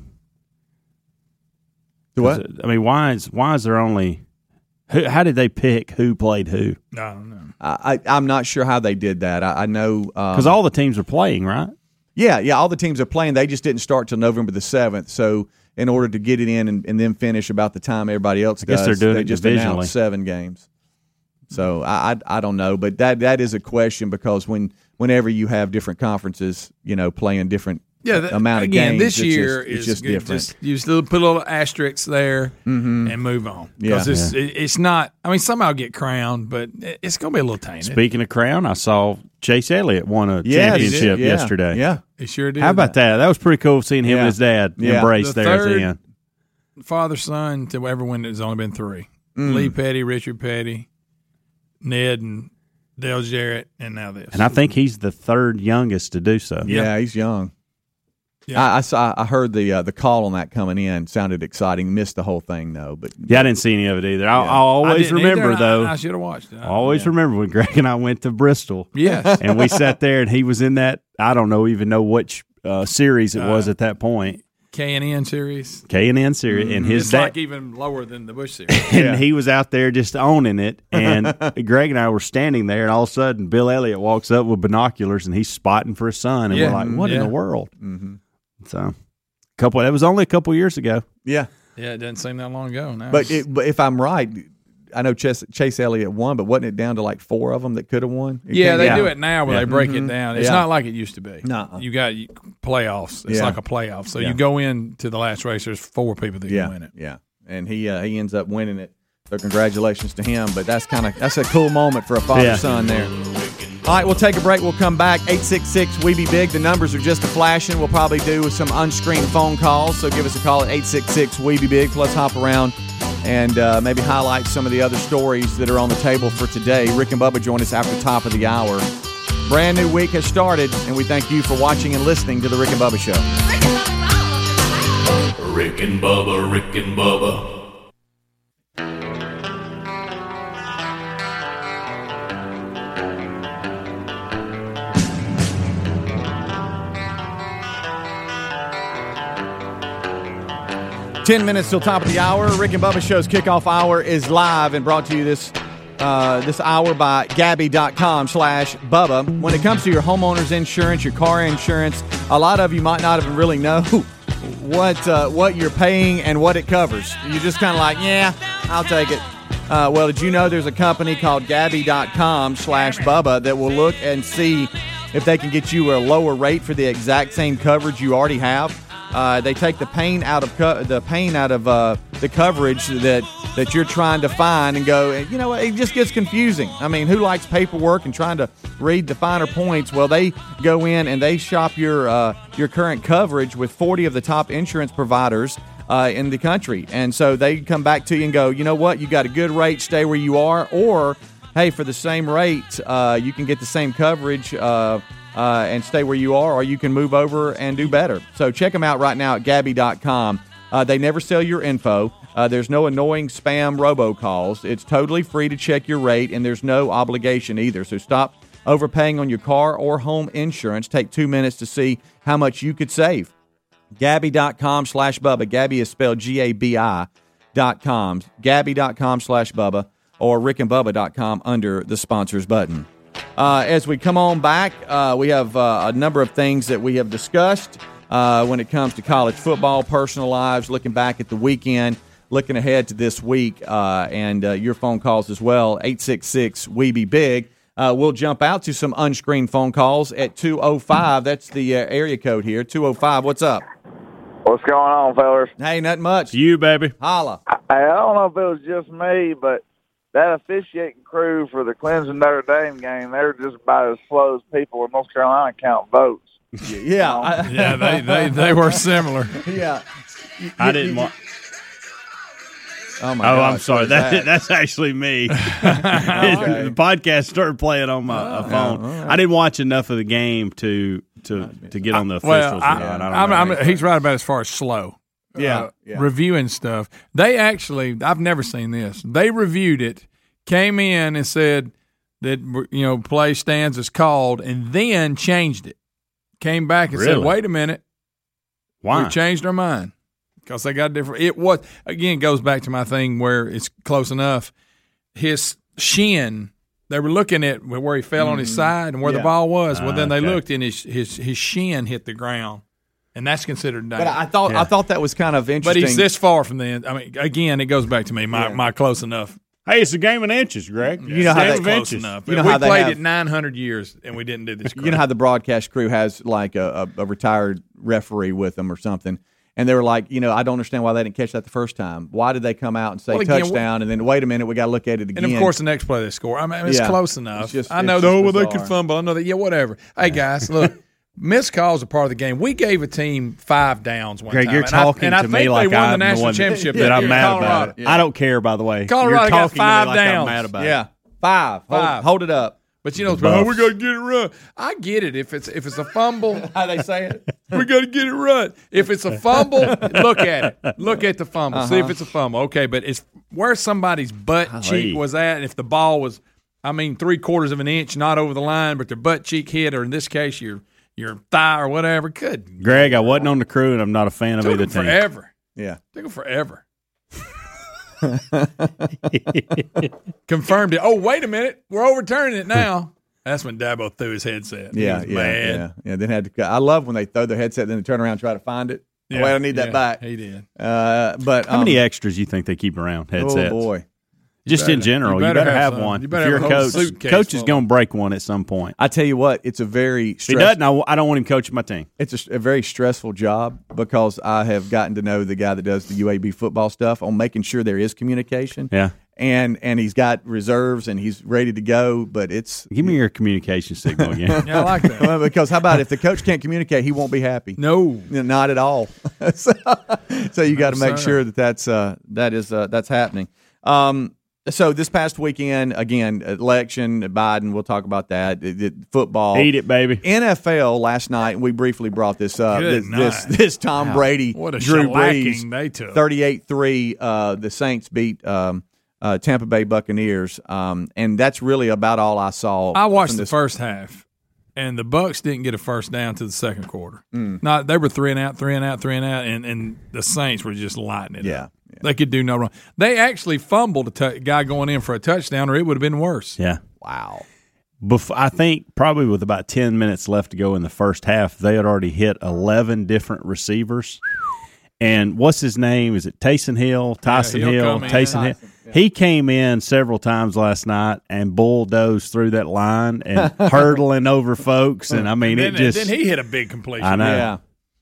what? I mean, why is why is there only? Who, how did they pick who played who? I don't know. I, I, I'm not sure how they did that. I, I know Because um, all the teams are playing, right? yeah, yeah, all the teams are playing. They just didn't start till November the seventh. So, in order to get it in and, and then finish about the time everybody else I guess does, they're doing they it just divisionally. announced seven games. So I, I I don't know, but that that is a question because when whenever you have different conferences, you know, playing different Yeah, that, amount of again, games, this it's year just, it's is just good. different. Just, you just put a little asterisk there Mhm. and move on. Yeah. Because it's, it, it's not, I mean, somehow get crowned, but it- it's going to be a little tainted. Speaking of crown, I saw Chase Elliott won a Yes, championship yeah, yesterday. Yeah. He sure did. How about that? That was pretty cool seeing him Yeah. and his dad Yeah. embrace The there at third- the end. Father son to ever win, there's only been three. Mm. Lee Petty, Richard Petty, Ned and Dale Jarrett, and now this. And I think he's the third youngest to do so. Yeah, he's young. Yeah. I, I saw. I heard the uh, the call on that coming in. Sounded exciting. Missed the whole thing though, but Yeah, I didn't see any of it either. I, Yeah. I always didn't remember, either, and I- though. I, should have watched it. I always remember when Greg and I went to Bristol. Yes. And we sat there, and he was in that, I don't know, even know which uh, series it was Uh, at that point. K and N series. K and N series. And his It's dad. like even lower than the Bush series. And he was out there just owning it. And Greg and I were standing there, and all of a sudden, Bill Elliott walks up with binoculars, and he's spotting for his son. And Yeah. we're like, what Yeah. in the world? Mm-hmm. So, couple. That was only a couple years ago. yeah. Yeah, it doesn't seem that long ago now. But it, but if I'm right, I know Chase, Chase Elliott won, but wasn't it down to like four of them that could have won? It yeah, came they down- do it now where Yeah. they break Mhm. it down. It's Yeah. not like it used to be. Nuh-uh. You got you, playoffs. It's Yeah. like a playoff. So Yeah. you go into the last race. There's four people that Yeah, can win it. yeah, and he uh, he ends up winning it. So congratulations to him. But that's kind of that's a cool moment for a father Yeah. son there. All right, we'll take a break. We'll come back. eight six six, we be big. The numbers are just a flashing. We'll probably do some unscreened phone calls. So give us a call at eight six six, we be big. Let's hop around and uh, maybe highlight some of the other stories that are on the table for today. Rick and Bubba join us after top of the hour. Brand new week has started, and we thank you for watching and listening to the Rick and Bubba Show. Rick and Bubba, Rick and Bubba. Ten minutes till top of the hour. Rick and Bubba Show's kickoff hour is live and brought to you this uh, this hour by Gabby.com slash Bubba. When it comes to your homeowner's insurance, your car insurance, a lot of you might not even really know what uh, what you're paying and what it covers. You're just kind of like, yeah, I'll take it. Uh, well, did you know there's a company called Gabby.com slash Bubba that will look and see if they can get you a lower rate for the exact same coverage you already have? Uh, they take the pain out of co- the pain out of uh, the coverage that, that you're trying to find and go, you know, it just gets confusing. I mean, who likes paperwork and trying to read the finer points? Well, they go in and they shop your uh, your current coverage with forty of the top insurance providers uh, in the country. And so they come back to you and go, you know what, you got a good rate, stay where you are, or, hey, for the same rate, uh, you can get the same coverage uh Uh, and stay where you are, or you can move over and do better. So check them out right now at Gabby dot com. Uh, they never sell your info. Uh, there's no annoying spam robocalls. It's totally free to check your rate, and there's no obligation either. So stop overpaying on your car or home insurance. Take two minutes to see how much you could save. Gabby.com slash Bubba. Gabby is spelled G A B I dot com. Gabby.com slash Bubba or Rick and Bubba dot com under the sponsors button. Uh, as we come on back, uh, we have uh, a number of things that we have discussed uh, when it comes to college football, personal lives, looking back at the weekend, looking ahead to this week, uh, and uh, your phone calls as well, eight six six, W E B E BIG. Uh, we'll jump out to some unscreened phone calls at two oh five. That's the uh, area code here, two oh five. What's up? What's going on, fellas? Hey, nothing much. You, baby. Holla. I, I don't know if it was just me, but that officiating crew for the Clemson Notre Dame game, they're just about as slow as people in North Carolina count votes. Yeah. I, yeah, they, they, they were similar. Yeah. You, I didn't want. Oh, my oh gosh, I'm sorry. That, that? That's actually me. Okay. The podcast started playing on my uh, phone. Oh, right. I didn't watch enough of the game to to, to get on the officials. Well, I, yet. I don't I'm, know. I'm, he's right about as far as slow. Yeah, uh, yeah. Reviewing stuff. They actually, I've never seen this. They reviewed it, came in and said that, you know, play stands as called, and then changed it. Came back and Really? said, wait a minute. Why? We changed our mind. Because they got different. It was, again, goes back to my thing where it's close enough. His shin, they were looking at where he fell mm. on his side and where Yeah. the ball was. Well, Uh, then they okay. looked and his, his, his shin hit the ground. And that's considered down. But I thought Yeah. I thought that was kind of But interesting. he's this far from the end. I mean, again, it goes back to me, my, Yeah. my close enough. Hey, it's a game in inches, Greg. You know how Game they- of Close inches. enough. You know we how they played have- it nine hundred years, and we didn't do this. You know how the broadcast crew has like a, a, a retired referee with them or something, and they were like, you know, I don't understand why they didn't catch that the first time. Why did they come out and say Well, again, touchdown, and then wait a minute, we got to look at it again? And of course, the next play they score. I mean, it's Yeah. close enough. It's just- I it's know. just Oh, well, they bizarre. could fumble. I know that. Yeah, whatever. Hey, guys, look. Missed calls are part of the game. We gave a team five downs one Greg, time. you're and I- talking and I, to think me like they won I'm the national the one championship that, that I'm in mad Colorado. about it. I don't care, by the way. Colorado you're got talking five to me like downs. I'm mad about yeah, it. five. Hold, Five. hold it up. But you know, The oh, we Buffs. got to get it right. I get it. If it's if it's a fumble, How they say it? we got to get it right. If it's a fumble, look at it. Look at the fumble. See if it's a fumble. Okay, but it's where somebody's butt Golly. cheek was at. If the ball was, I mean, three quarters of an inch, not over the line, but their butt cheek hit, or in this case, your your thigh or whatever. Good. Greg, I wasn't on the crew, and I'm not a fan of Took either them team. forever. Yeah. Took them forever. Confirmed it. Oh, wait a minute. We're overturning it now. That's when Dabo threw his headset. He Yeah, was yeah, mad. yeah, yeah. Then had to. I love when they throw their headset, then they turn around and try to find it. Yeah, Well, I need that yeah, back. He did. Uh, but How um, many extras you think they keep around headsets? Oh boy. Just better- in general, you you better better, have have, some. one. You better if you're have a a whole coach, suitcase coach full is of going to break one at some point. I tell you what, it's a very If he stress- doesn't, I, I don't want him coaching my team. It's a, a very stressful job because I have gotten to know the guy that does the U A B football stuff on making sure there is communication. Yeah. And and he's got reserves and he's ready to go, but it's Give me your communication signal again. Yeah, I like that. well, because how about if the coach can't communicate, he won't be happy. No. Not at all. so, so you got to No, make sir. sure that that's uh, that is uh, that's happening. Um, so this past weekend, again, election, Biden. We'll talk about that. It- it- football, Eat it, baby. N F L last night. We briefly brought this up. Good this, this night. this Tom Wow. Brady, What a Drew shellacking Brees, they took. thirty-eight three. Uh, the Saints beat um, uh, Tampa Bay Buccaneers, um, and that's really about all I saw. I watched from the this. first half, and the Bucs didn't get a first down to the second quarter. Mm. Not they were three and out, three and out, three and out, and, and the Saints were just lighting it Yeah, up. Yeah. They could do no wrong. They actually fumbled a t- guy going in for a touchdown, or it would have been worse. Yeah. Wow. Before, I think probably with about ten minutes left to go in the first half, they had already hit eleven different receivers. And what's his name? Is it Taysom Hill? Tyson Yeah, Hill? Taysom Hill? Yeah. He came in several times last night and bulldozed through that line and hurdling over folks. And I mean, then, it just. then he hit a big completion. I know. Yeah.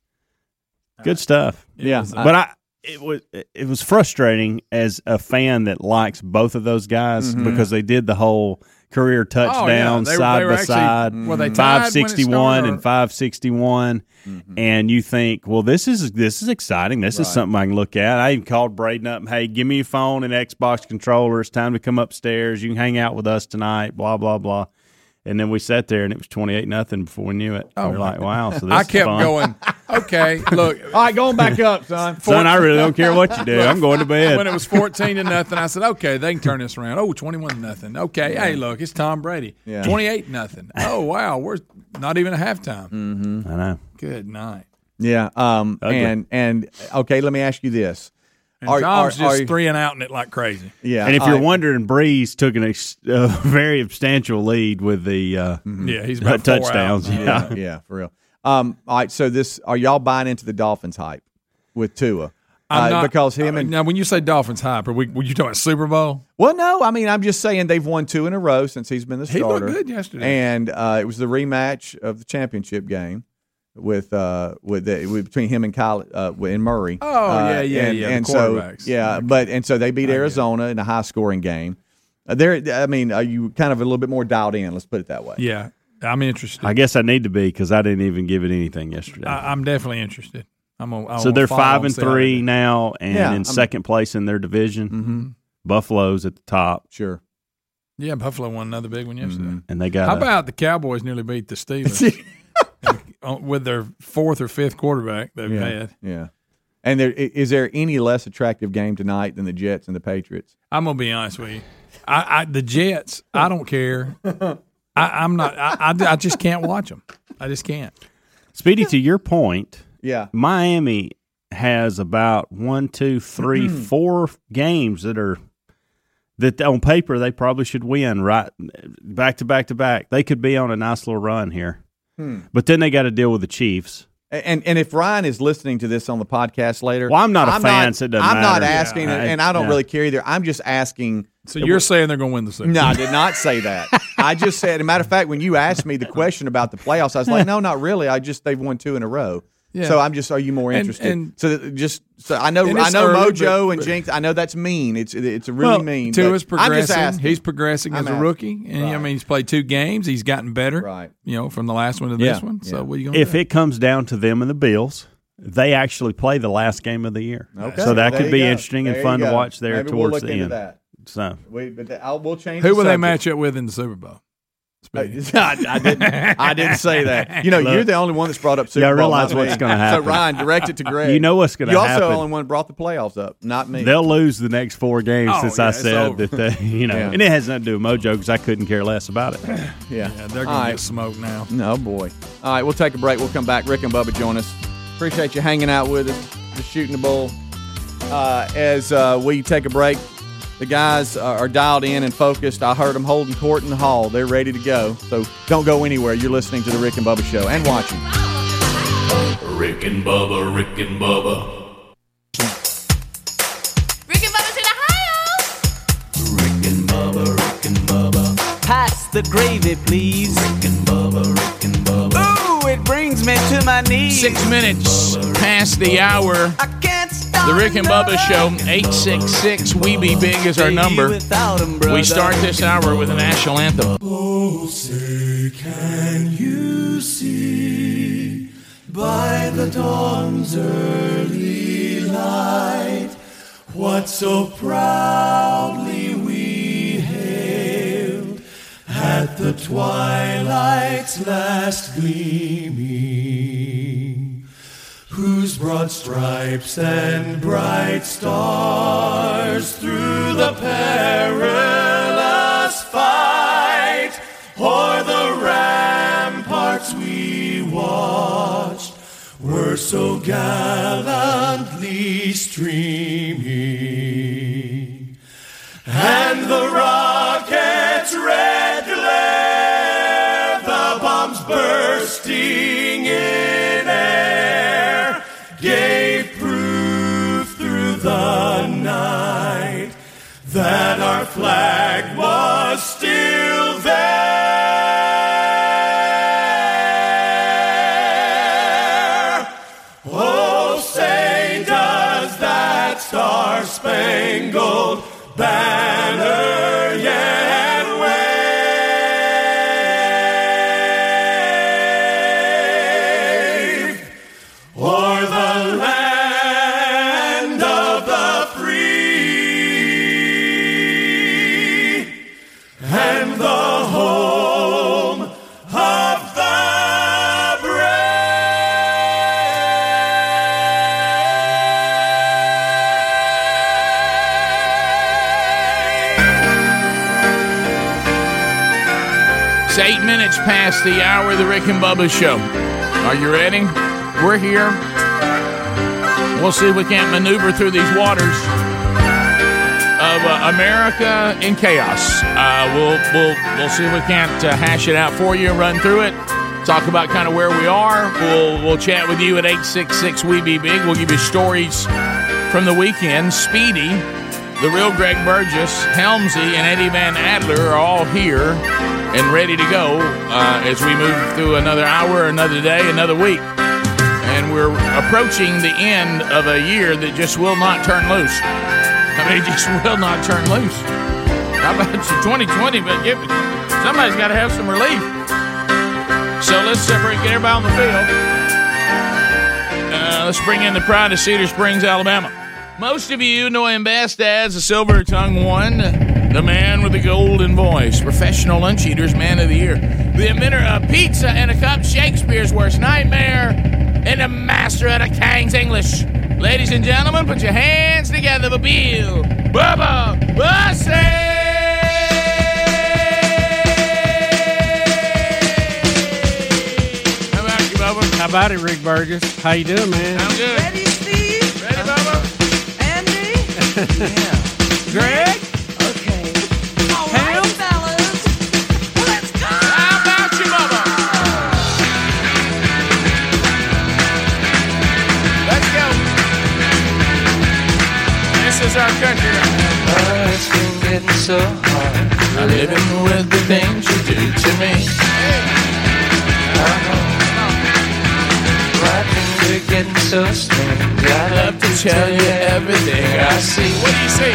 Good stuff. Yeah. was, uh, But I. It was it was frustrating as a fan that likes both of those guys Mm-hmm. because they did the whole career touchdown They were- side they were by actually- side, were they tied five when it sixty-one started, or- and five sixty-one, and you think, well, this is this is exciting. This is Right. something I can look at. I even called Braden up, hey, give me your phone and Xbox controller. It's time to come upstairs. You can hang out with us tonight. Blah blah blah. And then we sat there, and it was twenty-eight nothing before we knew it. Oh, we were my like, wow. So this I is kept fun. going, okay, look. All right, going back up, son. Son, I really don't care what you do. I'm going to bed. When it was fourteen to nothing, I said, okay, they can turn this around. Oh, twenty-one to nothing. Okay, hey, look, it's Tom Brady. Yeah. twenty-eight to nothing. Oh, wow, we're not even a halftime. Mm-hmm. I know. Good night. Yeah. Um. Ugly. And and okay, let me ask you this. And Are- Tom's are- just are- three and out in it like crazy. Yeah. And if all you're right. wondering, Breeze took a ex- uh, very substantial lead with the uh, Yeah, he's uh, about four touchdowns. out. Yeah. yeah, yeah, for real. Um. All right. So this, are y'all buying into the Dolphins hype with Tua? I'm Uh, not, because him uh, and now, when you say Dolphins hype, are we, were you talking about Super Bowl? well, no, I mean I'm just saying they've won two in a row since he's been the He starter. looked good yesterday. and uh, it was the rematch of the championship game with uh with, the, with between him and Kyle uh, and Murray. Oh, Uh, yeah, yeah, and, yeah, the And so quarterbacks. yeah, but and so they beat I get it. Arizona in a high scoring game. Uh, there, I mean, are you kind of a little bit more dialed in? Let's put it that way. Yeah, I'm interested. I guess I need to be because I didn't even give it anything yesterday. I, I'm definitely interested. I'm gonna, I so wanna they're follow five and and see how they three do. now, and Yeah, in I'm- second place in their division. Mm-hmm. Buffalo's at the top, Sure. Yeah, Buffalo won another big one yesterday. Mm-hmm. and they got. How a- about the Cowboys nearly beat the Steelers And, uh, with their fourth or fifth quarterback they've Yeah. had? Yeah. And there i- is there any less attractive game tonight than the Jets and the Patriots? I'm gonna be honest with you. I, I the Jets. I don't care. I, I'm not. I, I, I just can't watch them. I just can't. Speedy, to your point, Yeah. Miami has about one, two, three, four games that are that on paper they probably should win right back to back to back. They could be on a nice little run here, Hmm. but then they got to deal with the Chiefs. And and if Ryan is listening to this on the podcast later, Well, I'm not a I'm fan, not, so it doesn't I'm not matter. asking, Yeah. and I don't Yeah. really care either. I'm just asking. So you're saying they're gonna win the Super Bowl? No, I did not say that. I just said, as a matter of fact, when you asked me the question about the playoffs, I was like, no, not really. I just they've won two in a row. Yeah. So I'm just, are you more And- interested? and- so that just, so I know, And I it's know early, Mojo but- and but- Jinx. I know that's mean. It's it's really Well, mean. Tua's but I'm just progressing. asking. He's progressing I'm as a asking. rookie, and I Right. mean he's played two games. He's gotten better, Right. You know, from the last one to Yeah. this one. So Yeah. what are you gonna If do? it comes down to them and the Bills, they actually play the last game of the year. Okay. So that There could you be go. interesting and There fun you to go. watch there Maybe towards we'll look the into end. That. So We, but I'll, we'll change. Who the will they subject. match up with in the Super Bowl? I, I didn't. I didn't say that. You know, Look, you're the only one that's brought up Super yeah, I Bowl. realize not what's me. gonna happen. So Ryan, direct it to Greg. You know what's gonna You also happen. the only one that brought the playoffs up, not me. They'll lose the next four games Oh, since yeah, I it's said over. that they, you know, Yeah. and it has nothing to do with Mojo because I couldn't care less about it. yeah. Yeah, they're All gonna right. get smoked now. No boy. All right, we'll take a break. We'll come back. Rick and Bubba join us. Appreciate you hanging out with us, just shooting the bull. Uh, as uh, we take a break, the guys are, are dialed in and focused. I heard them holding court in the hall. They're ready to go. So don't go anywhere. You're listening to the Rick and Bubba Show and watching. Rick and Bubba, Rick and Bubba. Rick and Bubba's in Ohio. Rick and Bubba, Rick and Bubba. Pass the gravy, please. Rick and Bubba, Rick and Bubba. Ooh, it brings me to my knees. Six minutes past the hour. I can't stop The Rick and Bubba Show, eight six six, We Be Big is our number. without 'em, brother. We start this hour with a national anthem. Oh, say, can you see by the dawn's early light what so proudly we hailed at the twilight's last gleaming? Whose whose broad stripes and bright stars through the perilous fight o'er the ramparts we watched were so gallantly streaming, and the rocket's red glare, the bombs bursting in air, gave proof through the night that our flag was still there. Oh, say does that star-spangled banner yet wave o'er the land of the free and the home of the It's eight minutes past the hour of the Rick and Bubba Show. Are you ready? We're here. We'll see if we can't maneuver through these waters of uh, America in chaos. Uh, we'll we'll we'll see if we can't uh, hash it out for you, run through it, talk about kind of where we are. We'll we'll chat with you at eight six six We Be Big. We'll give you stories from the weekend. Speedy, the real Greg Burgess, Helmsy, and Eddie Van Adler are all here and ready to go uh, as we move through another hour, another day, another week. And we're approaching the end of a year that just will not turn loose. I mean, it just will not turn loose. How about you, twenty twenty? But give, somebody's got to have some relief. So let's separate, get everybody on the field. Uh, let's bring in the pride of Cedar Springs, Alabama. Most of you know him best as the Silver Tongue One, the man with the golden voice, professional lunch eaters, man of the year, the inventor of pizza and a cup, Shakespeare's worst nightmare, and the master of the King's English. Ladies and gentlemen, put your hands together for Bill Bubba Bussey! How about you, Bubba? How about it, Rick Burgess? How you doing, man? I'm good. Ready, Steve? Ready, Bubba? Andy? Yeah. Greg? Okay. All right, fellas. Let's go! How about you, Bubba? Let's go. This is our country right now. Oh, it's been getting so hard. I'm living with the things you do to me. My things are getting so strange. I'd love to tell you everything I see. What do you see?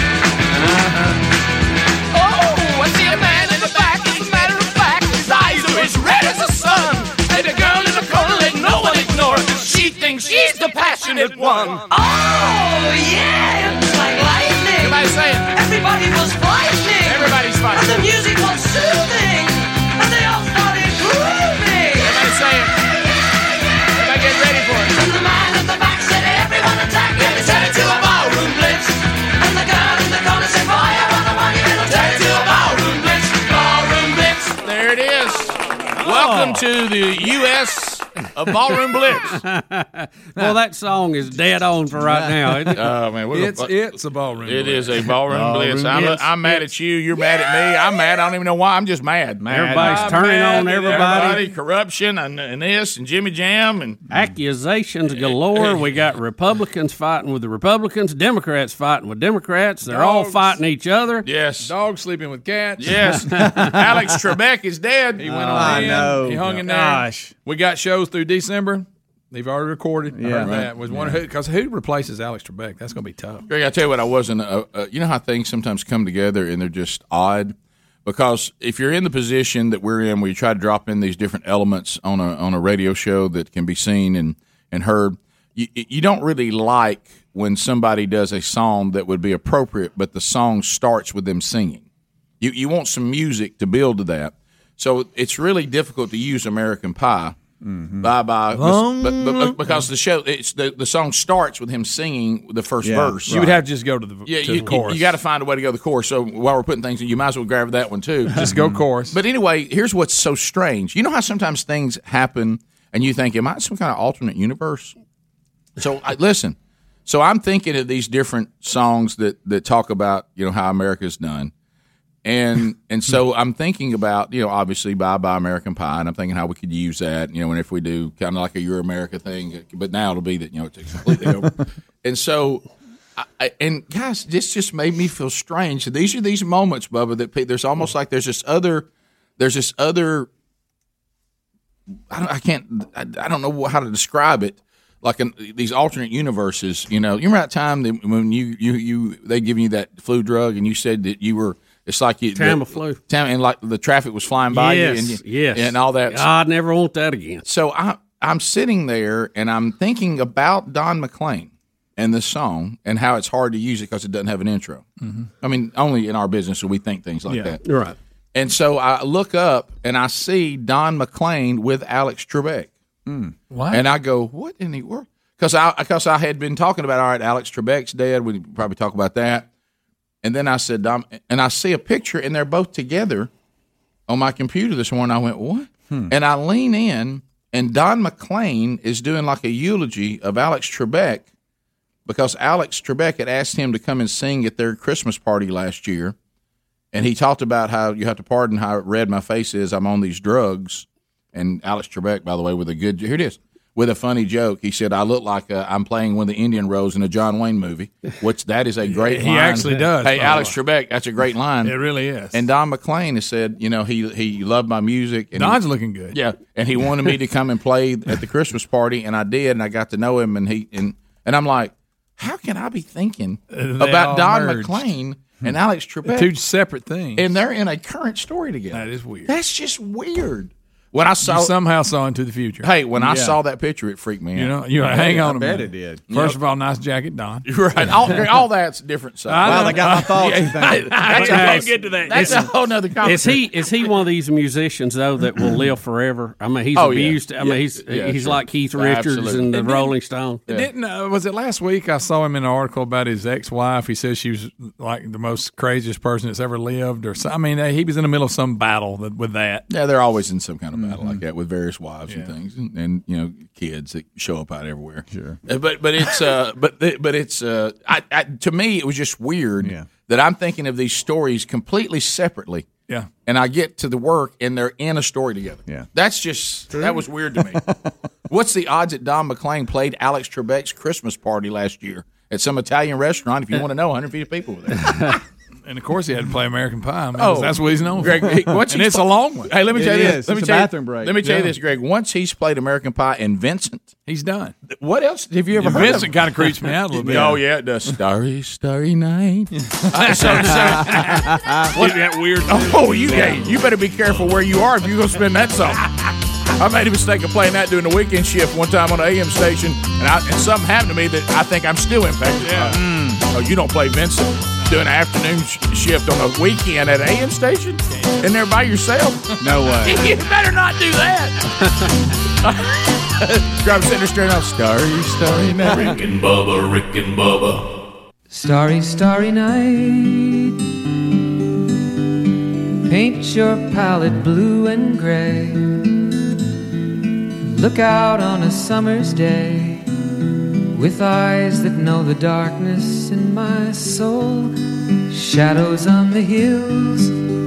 Uh-huh. Oh, I see a man in the back. As a matter of fact, his eyes are as red as the sun. And a girl in the corner, let no one ignore her. She thinks she's the passionate one. Oh, yeah, it was like lightning. Everybody say it. Everybody was frightening. Everybody's And fighting. the music was soothing. And they all started grooving. Everybody say it. Everybody get ready for it. And the man at the back said, everyone attack. And he said it to a ballroom blitz. And the girl in the corner said, fire on the monumental. Turn it to a ballroom blitz. Ballroom blitz. There it is. Welcome to the U S of Ballroom Blitz. Well, that song is dead on for right now, isn't it? Oh, man. We're It's- gonna- it's a ballroom It blitz. is a ballroom, Ballroom blitz. I'm, blitz. I'm mad at you. You're mad at me. I'm mad. I don't even know why. I'm just mad. mad. Everybody's I'm turning mad on at everybody. Corruption and, and this and Jimmy Jam. and Accusations galore. We got Republicans fighting with the Republicans, Democrats fighting with Democrats. They're all Dogs. fighting each other. Yes. Dogs sleeping with cats. Yes. Alex Trebek is dead. He went Oh, on I in. know. He hung in there. Gosh. We got shows through December. They've already recorded. I Yeah. heard Right. that. Was one because who replaces Alex Trebek? That's going to be tough. Greg, I tell you what, I wasn't. Uh, uh, you know how things sometimes come together and they're just odd. Because if you're in the position that we're in, where you try to drop in these different elements on a on a radio show that can be seen and and heard, you you don't really like when somebody does a song that would be appropriate, but the song starts with them singing. You you want some music to build to that. So it's really difficult to use American Pie Mm-hmm. Bye bye. Long- But, but, but because the show, it's the, the song starts with him singing the first Yeah, verse. You would have to just go to the, Yeah, to you, the chorus. You, got to find a way to go to the chorus. So while we're putting things in, you might as well grab that one too. Just go chorus. But anyway, here's what's so strange. You know how sometimes things happen and you think, am I some kind of alternate universe? So I, listen. So I'm thinking of these different songs that, that talk about, you know, how America's done. And and so I'm thinking about, you know, obviously Bye Bye American Pie, and I'm thinking how we could use that, you know, and if we do kind of like a Your America thing, but now it'll be that, you know, it's completely over. And so, I, and guys, this just made me feel strange. These are these moments, Bubba, that pe- there's almost like there's this other, there's this other, I, don't, I can't, I, I don't know how to describe it. Like in these alternate universes, you know, you remember that time that when you, you, you, they giving you that flu drug and you said that you were, it's like you Tamiflu. Tam, and like the traffic was flying by yes, you, and you, yes, and all that. God, never want that again. So I, I'm sitting there and I'm thinking about Don McLean and the song and how it's hard to use it because it doesn't have an intro. Mm-hmm. I mean, only in our business do we think things like Yeah. that, Right. And so I look up and I see Don McLean with Alex Trebek, What? and I go, "What in the world?" Because I because I had been talking about, all right, Alex Trebek's dead. We probably talk about that. And then I said, Dom, and I see a picture, and they're both together on my computer this morning. I went, what? Hmm. And I lean in, and Don McLean is doing like a eulogy of Alex Trebek because Alex Trebek had asked him to come and sing at their Christmas party last year. And he talked about how, you have to pardon how red my face is, I'm on these drugs. And Alex Trebek, by the way, with a good, here it is. With a funny joke, he said, "I look like uh, I'm playing one of the Indian roles in a John Wayne movie," which that is a great He line. actually does, Hey, by the Alex Trebek, that's a great line. It really is. And Don McLean has said, you know, he he loved my music. And Don's he, looking good. Yeah, and he wanted me to come and play at the Christmas party, and I did, and I got to know him, and he and and I'm like, how can I be thinking They about all Don merged. McLean and Alex Trebek, Two separate things. and they're in a current story together? That is weird. That's just weird. When I saw You somehow saw into the future. Hey, when I Yeah. saw that picture, it freaked me out. You know, you know, hang on a bet minute. it did. First Yep. of all, nice jacket, Don. Right. All, all that's different stuff. I Well, know. I got my thoughts and things. That's But, a- uh, get to that. That's a whole nother Is conversation. he is he one of these musicians though that will live forever? I mean, he's Oh, yeah. abused. I mean, Yeah. he's Yeah, he's sure. like Keith Richards Absolutely. and the And then- Rolling Stone. Didn't uh, was it last week? I saw him in an article about his ex-wife. He says she was like the most craziest person that's ever lived, or so, I mean, he was in the middle of some battle that, with that. Yeah, they're always in some kind of battle Mm-hmm. like that with various wives and things, and, and you know, kids that show up out everywhere. Sure. Uh, But but it's uh but but it's uh I, I to me it was just weird Yeah. that I'm thinking of these stories completely separately. Yeah. And I get to the work and they're in a story together. Yeah. That's just that was weird to me. What's the odds that Don McLean played Alex Trebek's Christmas party last year at some Italian restaurant? If you want to know, one hundred fifty people were there. And of course, he had to play American Pie. I mean, Oh. that's what he's known Greg, for. he- once and he's it's pl- a long one. Hey, let me It tell you is. this. Let me It's a tell you- bathroom break. Let me tell you Yeah. this, Greg. Once he's played American Pie and Vincent, He's done. what else have you ever And heard Vincent of? kind of creeps me out a little bit. Oh yeah, it does. Starry, starry night. Uh, so, so, What that weird? oh, you hey, you better be careful where you are if you're gonna spend that song. I made a mistake of playing that during the weekend shift one time on an A M station, and, I, and something happened to me that I think I'm still impacted. Yeah. by. Mm. Oh, you don't play Vincent doing an afternoon sh- shift on a weekend at an A M station, and there by yourself? No way. You better not do that. Grab sitting there staring out, starry, starry night. Rick and Bubba, Rick and Bubba. Starry, starry night. Paint your palette blue and gray. Look out on a summer's day with eyes that know the darkness in my soul. Shadows on the hills.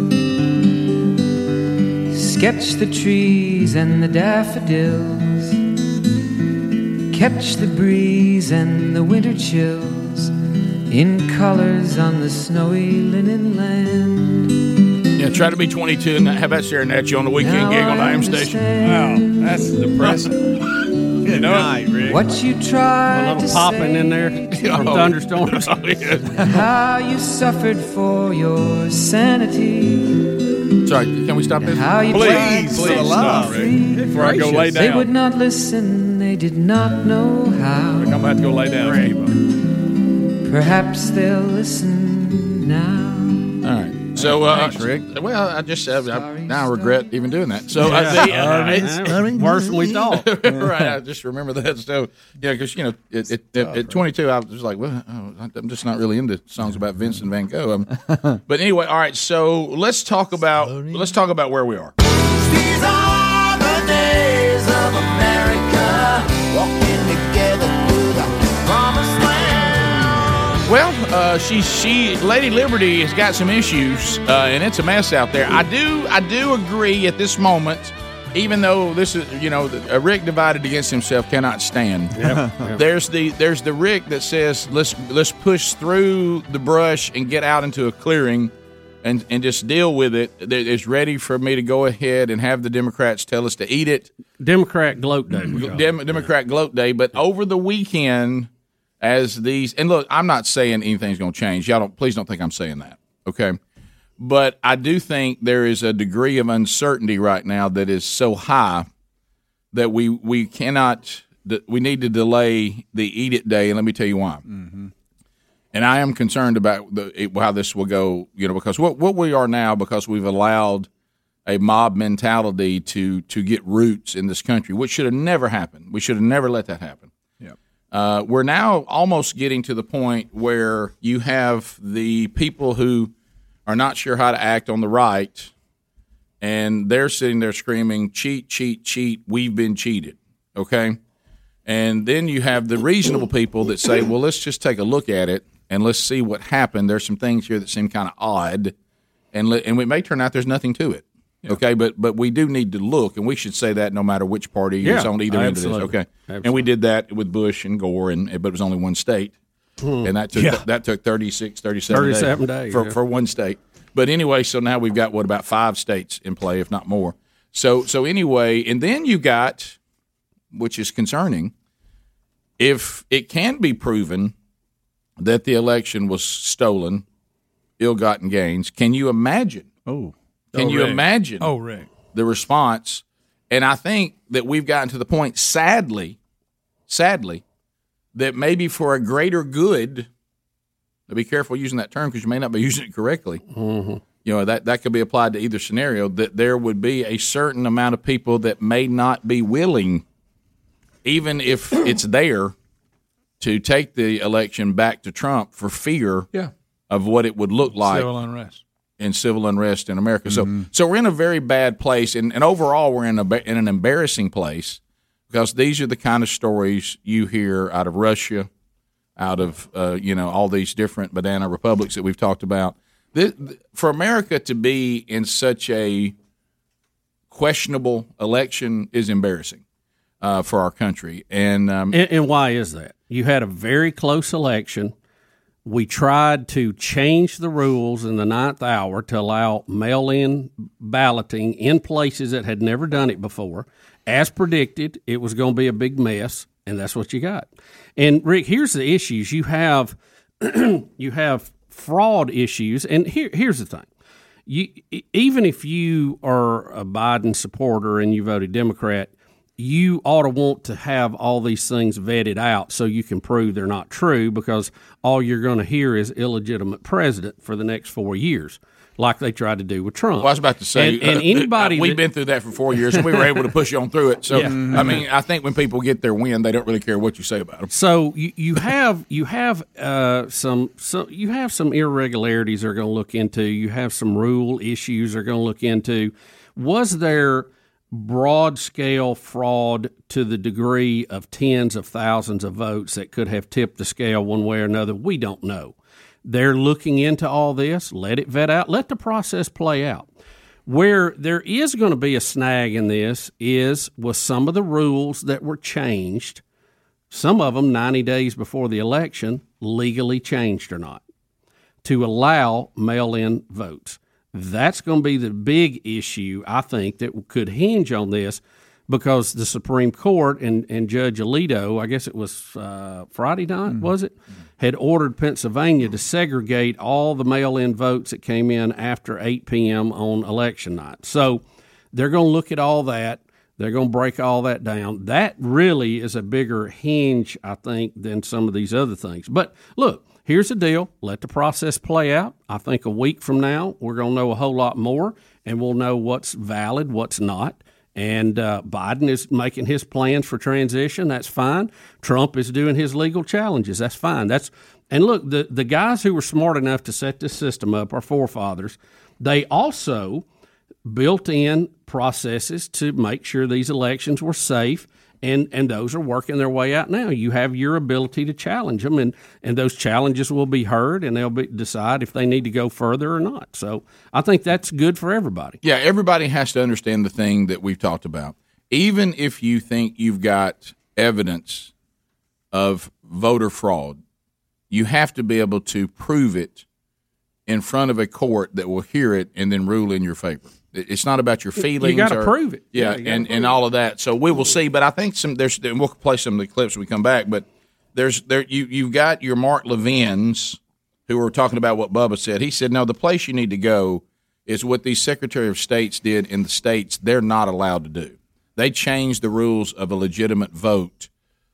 Sketch the trees and the daffodils. Catch the breeze and the winter chills in colors on the snowy linen land. Yeah, try to be twenty-two and have that staring at you on the weekend gig on the A M station. Wow, that's depressing. Good night, Rick. What you A tried little to popping say, in there from thunderstorms. Oh, yeah. how you suffered for your sanity, Sorry, can we stop this? how you tried Please, to please set stop, me Rick. free. Before I go lay They would down. not listen, they did not know how. I'm about to go lay down. Steve. Perhaps they'll listen now. All right. So, uh, Thanks, Rick. Well, I just uh, I, now I regret even doing that. So, Yeah. I think Uh, it's worse than we thought. right. I just remember that. So, yeah, because you know, it, it, it, at twenty-two, I was like, well, oh, I'm just not really into songs about Vincent Van Gogh. Um, but anyway, all right. So let's talk about let's talk about where we are. These are the days of America, walking together through the promised land. Well, uh, she she Lady Liberty has got some issues, uh, and it's a mess out there. I do I do agree at this moment, even though this is you know a Rick divided against himself cannot stand. Yep, yep. There's the there's the Rick that says let's let's push through the brush and get out into a clearing, and and just deal with it. That is ready for me to go ahead and have the Democrats tell us to eat it. Democrat gloat day. Dem- Democrat gloat day. But over the weekend, as these and look, I'm not saying anything's going to change. Y'all don't please don't think I'm saying that. Okay. But I do think there is a degree of uncertainty right now that is so high that we we cannot that we need to delay the eat it day, and let me tell you why. Mm-hmm. And I am concerned about the, how this will go, you know, because what what we are now, because we've allowed a mob mentality to to get roots in this country, which should have never happened. We should have never let that happen. Yep. Uh, we're now almost getting to the point where you have the people who are not sure how to act on the right, and they're sitting there screaming, cheat, cheat, cheat, we've been cheated, okay? And then you have the reasonable people that say, well, let's just take a look at it, and let's see what happened. There's some things here that seem kind of odd, and le- and it may turn out there's nothing to it, okay? But but we do need to look, and we should say that no matter which party Yeah, is on either end of this, absolutely. okay? Absolutely. And we did that with Bush and Gore, and but it was only one state. Hmm. And that took Yeah. that took thirty-six, thirty-seven, thirty-seven days, for, yeah. for one state. But anyway, so now we've got what about five states in play, if not more. So so anyway, and then you got, which is concerning, if it can be proven that the election was stolen, ill-gotten gains, can you imagine? Oh, can Oh, you Rick. imagine? Oh, Rick. The response? And I think that we've gotten to the point, sadly, sadly, that maybe for a greater good, now be careful using that term because you may not be using it correctly. Mm-hmm. You know, that, that could be applied to either scenario, that there would be a certain amount of people that may not be willing, even if it's there, to take the election back to Trump for fear Yeah. of what it would look like Civil unrest. in civil unrest in America. So, so we're in a very bad place, and, and overall, we're in a in an embarrassing place because these are the kind of stories you hear out of Russia, out of uh, you know all these different banana republics that we've talked about. This, for America to be in such a questionable election is embarrassing uh, for our country, and, um, And, and why is that? You had a very close election. We tried to change the rules in the ninth hour to allow mail-in balloting in places that had never done it before. As predicted, it was going to be a big mess, and that's what you got. And Rick, here's the issues. You have you have fraud issues, and here here's the thing. You even if you are a Biden supporter and you voted Democrat, you ought to want to have all these things vetted out so you can prove they're not true, because all you're going to hear is illegitimate president for the next four years, like they tried to do with Trump. Well, I was about to say, and, and anybody uh, we've that- been through that for four years, and we were able to push on through it. So, Yeah. I mean, I think when people get their win, they don't really care what you say about them. So you, you have you have uh, some so you have some irregularities they're going to look into. You have some rule issues they're going to look into. Was there broad scale fraud to the degree of tens of thousands of votes that could have tipped the scale one way or another? We don't know. They're looking into all this. Let it vet out. Let the process play out. Where there is going to be a snag in this is with some of the rules that were changed, some of them ninety days before the election, legally changed or not, to allow mail-in votes. That's going to be the big issue, I think, that could hinge on this, because the Supreme Court and, and Judge Alito, I guess it was uh, Friday night, was it, had ordered Pennsylvania to segregate all the mail-in votes that came in after eight p.m. on election night. So they're going to look at all that. They're going to break all that down. That really is a bigger hinge, I think, than some of these other things. But look, here's the deal. Let the process play out. I think a week from now, we're going to know a whole lot more, and we'll know what's valid, what's not. And uh, Biden is making his plans for transition. That's fine. Trump is doing his legal challenges. That's fine. That's and look, the, the guys who were smart enough to set this system up, our forefathers, they also built in processes to make sure these elections were safe, and, and those are working their way out now. You have your ability to challenge them, and, and those challenges will be heard, and they'll be, decide if they need to go further or not. So I think that's good for everybody. Yeah, everybody has to understand the thing that we've talked about. Even if you think you've got evidence of voter fraud, you have to be able to prove it in front of a court that will hear it and then rule in your favor. It's not about your feelings. You got to or, prove it. Yeah, yeah and, and all of that. So we will see. But I think some there's and we'll play some of the clips when we come back. But there's there you you've got your Mark Levins who were talking about what Bubba said. He said, no, the place you need to go is what these Secretary of States did in the states. They're not allowed to do. They changed the rules of a legitimate vote,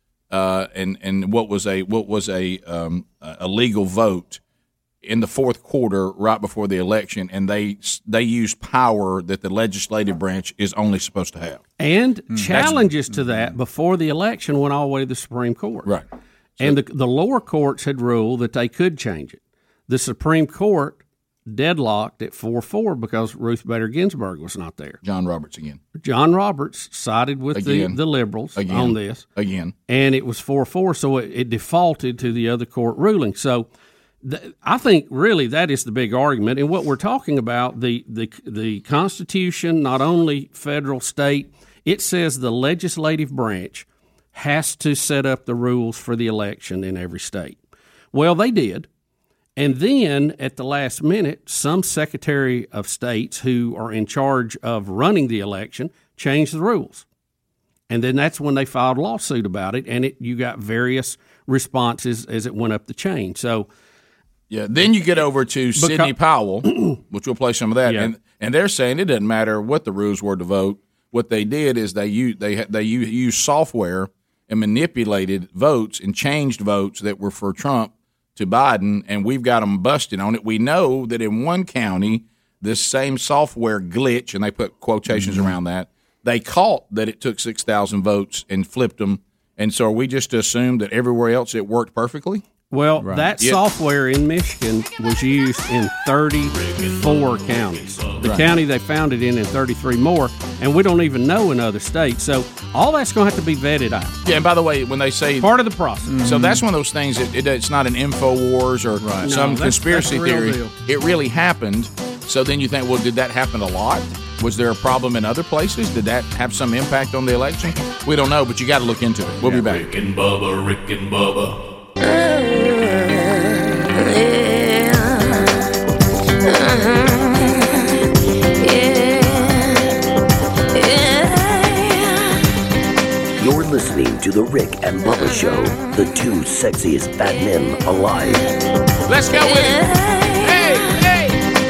uh, and and what was a what was a um, a legal vote in the fourth quarter right before the election, and they they used power that the legislative branch is only supposed to have. And Mm. challenges to that before the election went all the way to the Supreme Court. Right. And the, the lower courts had ruled that they could change it. The Supreme Court deadlocked at four four because Ruth Bader Ginsburg was not there. John Roberts again. John Roberts sided with the, Again. the liberals Again. on this. Again. And it was four four, so it, it defaulted to the other court ruling. So th- I think really that is the big argument. And what we're talking about, the, the the Constitution, not only federal, state, it says the legislative branch has to set up the rules for the election in every state. Well, they did. And then at the last minute, some Secretary of States who are in charge of running the election changed the rules. And then that's when they filed a lawsuit about it, and it you got various responses as it went up the chain. So, yeah, then you get over to Because- Sidney Powell, which we'll play some of that, Yeah. and and they're saying it doesn't matter what the rules were to vote. What they did is they used they had- they u- used software and manipulated votes and changed votes that were for Trump to Biden, and we've got them busted on it. We know that in one county, this same software glitch, and they put quotations Mm-hmm. around that, they caught that it took six thousand votes and flipped them. And so are we just to assume that everywhere else it worked perfectly? well, that Yeah. software in Michigan was used in thirty-four counties. The Right. county they found it in in thirty-three more, and we don't even know in other states. So all that's going to have to be vetted out. Yeah, and by the way, when they say Part of the process. So that's one of those things that it, it's not an InfoWars or No, some that's- conspiracy that's the real theory. deal. It really happened. So then you think, well, did that happen a lot? Was there a problem in other places? Did that have some impact on the election? We don't know, but you got to look into it. We'll be back. Rick and Bubba, Rick and Bubba. You're listening to The Rick and Bubba Show, the two sexiest fat men alive. Let's go with it. Hey, hey.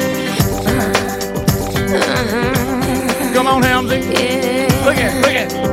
Come on, Helmsy. Look at, look at.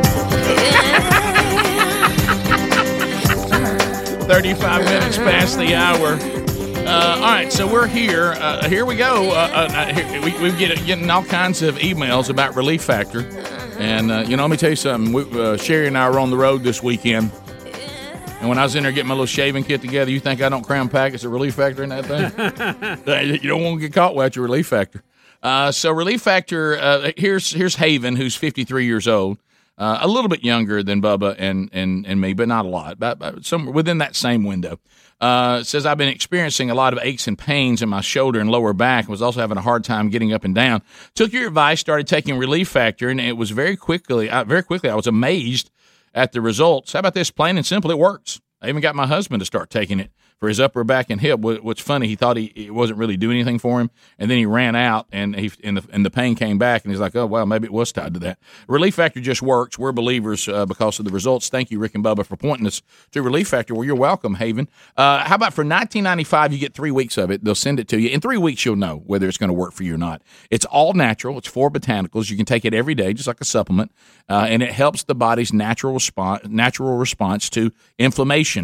thirty-five minutes past the hour. Uh, all right, so we're here. Uh, here we go. Uh, uh, here, we, we get getting all kinds of emails about Relief Factor. And, uh, you know, let me tell you something. We, uh, Sherry and I were on the road this weekend. And when I was in there getting my little shaving kit together, you think I don't cram packets of Relief Factor in that thing? You don't want to get caught without your Relief Factor. Uh, so Relief Factor, uh, here's here's Haven, who's fifty-three years old, uh, a little bit younger than Bubba and and, and me, but not a lot, but, but somewhere within that same window. Uh, says, I've been experiencing a lot of aches and pains in my shoulder and lower back, and was also having a hard time getting up and down. Took your advice, started taking Relief Factor, and it was very quickly, uh, very quickly, I was amazed at the results. How about this? Plain and simple, it works. I even got my husband to start taking it for his upper back and hip. What's funny, he thought he it wasn't really doing anything for him, and then he ran out, and he and the and the pain came back, and he's like, oh well, maybe it was tied to that. Relief Factor just works. We're believers uh, because of the results. Thank you, Rick and Bubba, for pointing us to Relief Factor. Well, you're welcome, Haven. Uh, how about for nineteen ninety-five, you get three weeks of it. They'll send it to you in three weeks. You'll know whether it's going to work for you or not. It's all natural. It's four botanicals. You can take it every day, just like a supplement, uh, and it helps the body's natural response natural response to inflammation.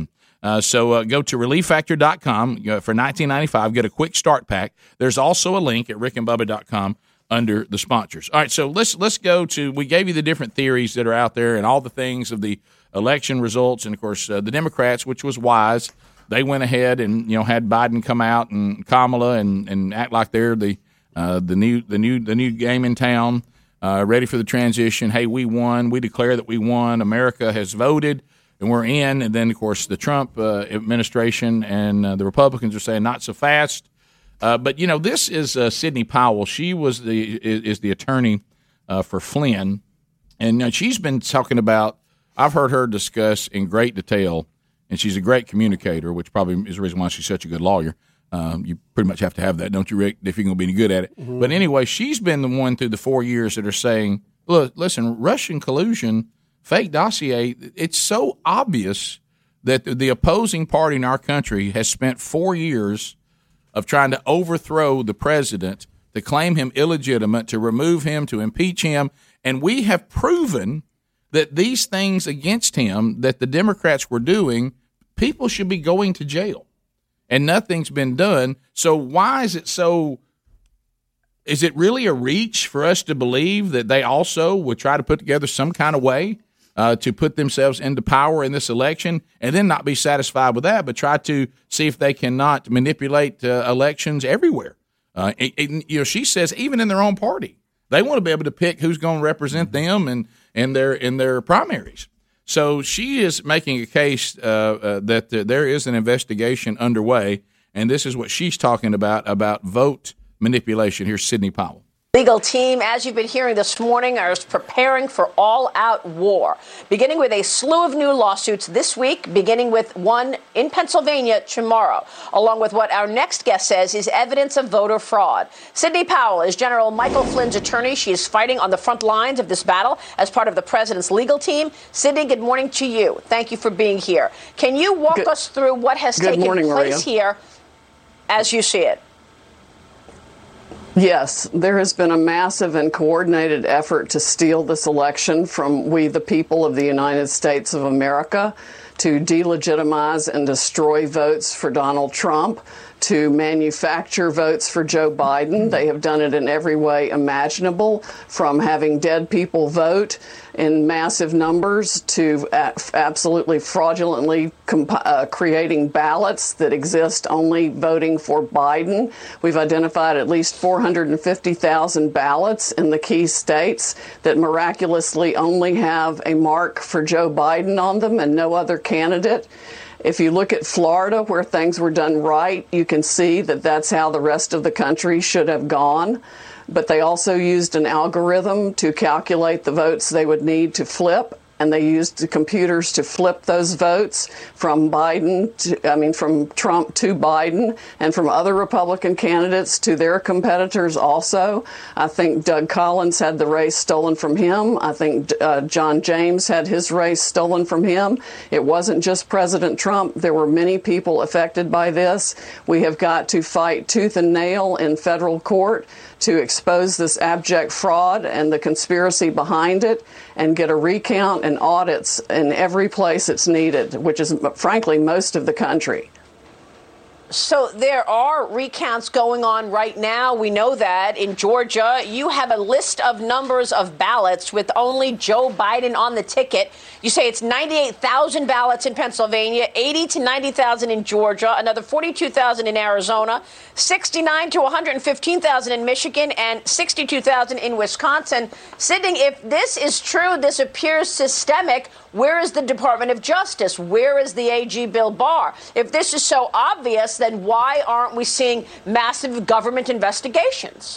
Uh, so uh, go to relief factor dot com uh, for nineteen ninety-five dollars. Get a quick start pack. There's also a link at rick and bubba dot com under the sponsors. All right, so let's let's go to. We gave you the different theories that are out there and all the things of the election results, and of course uh, the Democrats, which was wise. They went ahead and you know had Biden come out and Kamala and, and act like they're the uh, the new the new the new game in town, uh, ready for the transition. Hey, we won. We declare that we won. America has voted. And we're in, and then, of course, the Trump uh, administration and uh, the Republicans are saying not so fast. Uh, but, you know, this is uh, Sidney Powell. She was the is, is the attorney uh, for Flynn, and uh, she's been talking about – I've heard her discuss in great detail, and she's a great communicator, which probably is the reason why she's such a good lawyer. Um, you pretty much have to have that, don't you, Rick, if you're going to be any good at it. Mm-hmm. But anyway, she's been the one through the four years that are saying, look, listen, Russian collusion – fake dossier, it's so obvious that the opposing party in our country has spent four years of trying to overthrow the president, to claim him illegitimate, to remove him, to impeach him. And we have proven that these things against him that the Democrats were doing, people should be going to jail. And nothing's been done. So why is it so... Is it really a reach for us to believe that they also would try to put together some kind of way Uh, to put themselves into power in this election, and then not be satisfied with that, but try to see if they cannot manipulate uh, elections everywhere? Uh, and, and, you know, she says even in their own party, they want to be able to pick who's going to represent them and in their in their primaries. So she is making a case uh, uh, that uh, there is an investigation underway, and this is what she's talking about about vote manipulation. Here's Sidney Powell. Legal team, as you've been hearing this morning, are preparing for all-out war, beginning with a slew of new lawsuits this week, beginning with one in Pennsylvania tomorrow, along with what our next guest says is evidence of voter fraud. Sidney Powell is General Michael Flynn's attorney. She is fighting on the front lines of this battle as part of the president's legal team. Sidney, good morning to you. Thank you for being here. Can you walk good, us through what has taken morning, place Maria. here as you see it? Yes, there has been a massive and coordinated effort to steal this election from we, the people of the United States of America, to delegitimize and destroy votes for Donald Trump, to manufacture votes for Joe Biden. They have done it in every way imaginable, from having dead people vote in massive numbers to absolutely fraudulently comp- uh, creating ballots that exist only voting for Biden. We've identified at least four hundred fifty thousand ballots in the key states that miraculously only have a mark for Joe Biden on them and no other candidate. If you look at Florida, where things were done right, you can see that that's how the rest of the country should have gone. But they also used an algorithm to calculate the votes they would need to flip, and they used the computers to flip those votes from Biden to, I mean, from Trump to Biden, and from other Republican candidates to their competitors also. I think Doug Collins had the race stolen from him. I think uh, John James had his race stolen from him. It wasn't just President Trump. There were many people affected by this. We have got to fight tooth and nail in federal court to expose this abject fraud and the conspiracy behind it, and get a recount and audits in every place it's needed, which is, frankly, most of the country. So there are recounts going on right now. We know that in Georgia, you have a list of numbers of ballots with only Joe Biden on the ticket. You say it's ninety-eight thousand ballots in Pennsylvania, eighty to ninety thousand in Georgia, another forty-two thousand in Arizona, sixty-nine to one hundred fifteen thousand in Michigan, and sixty-two thousand in Wisconsin. Sidney, if this is true, this appears systemic. Where is the Department of Justice? Where is the A G Bill Barr? If this is so obvious, then why aren't we seeing massive government investigations?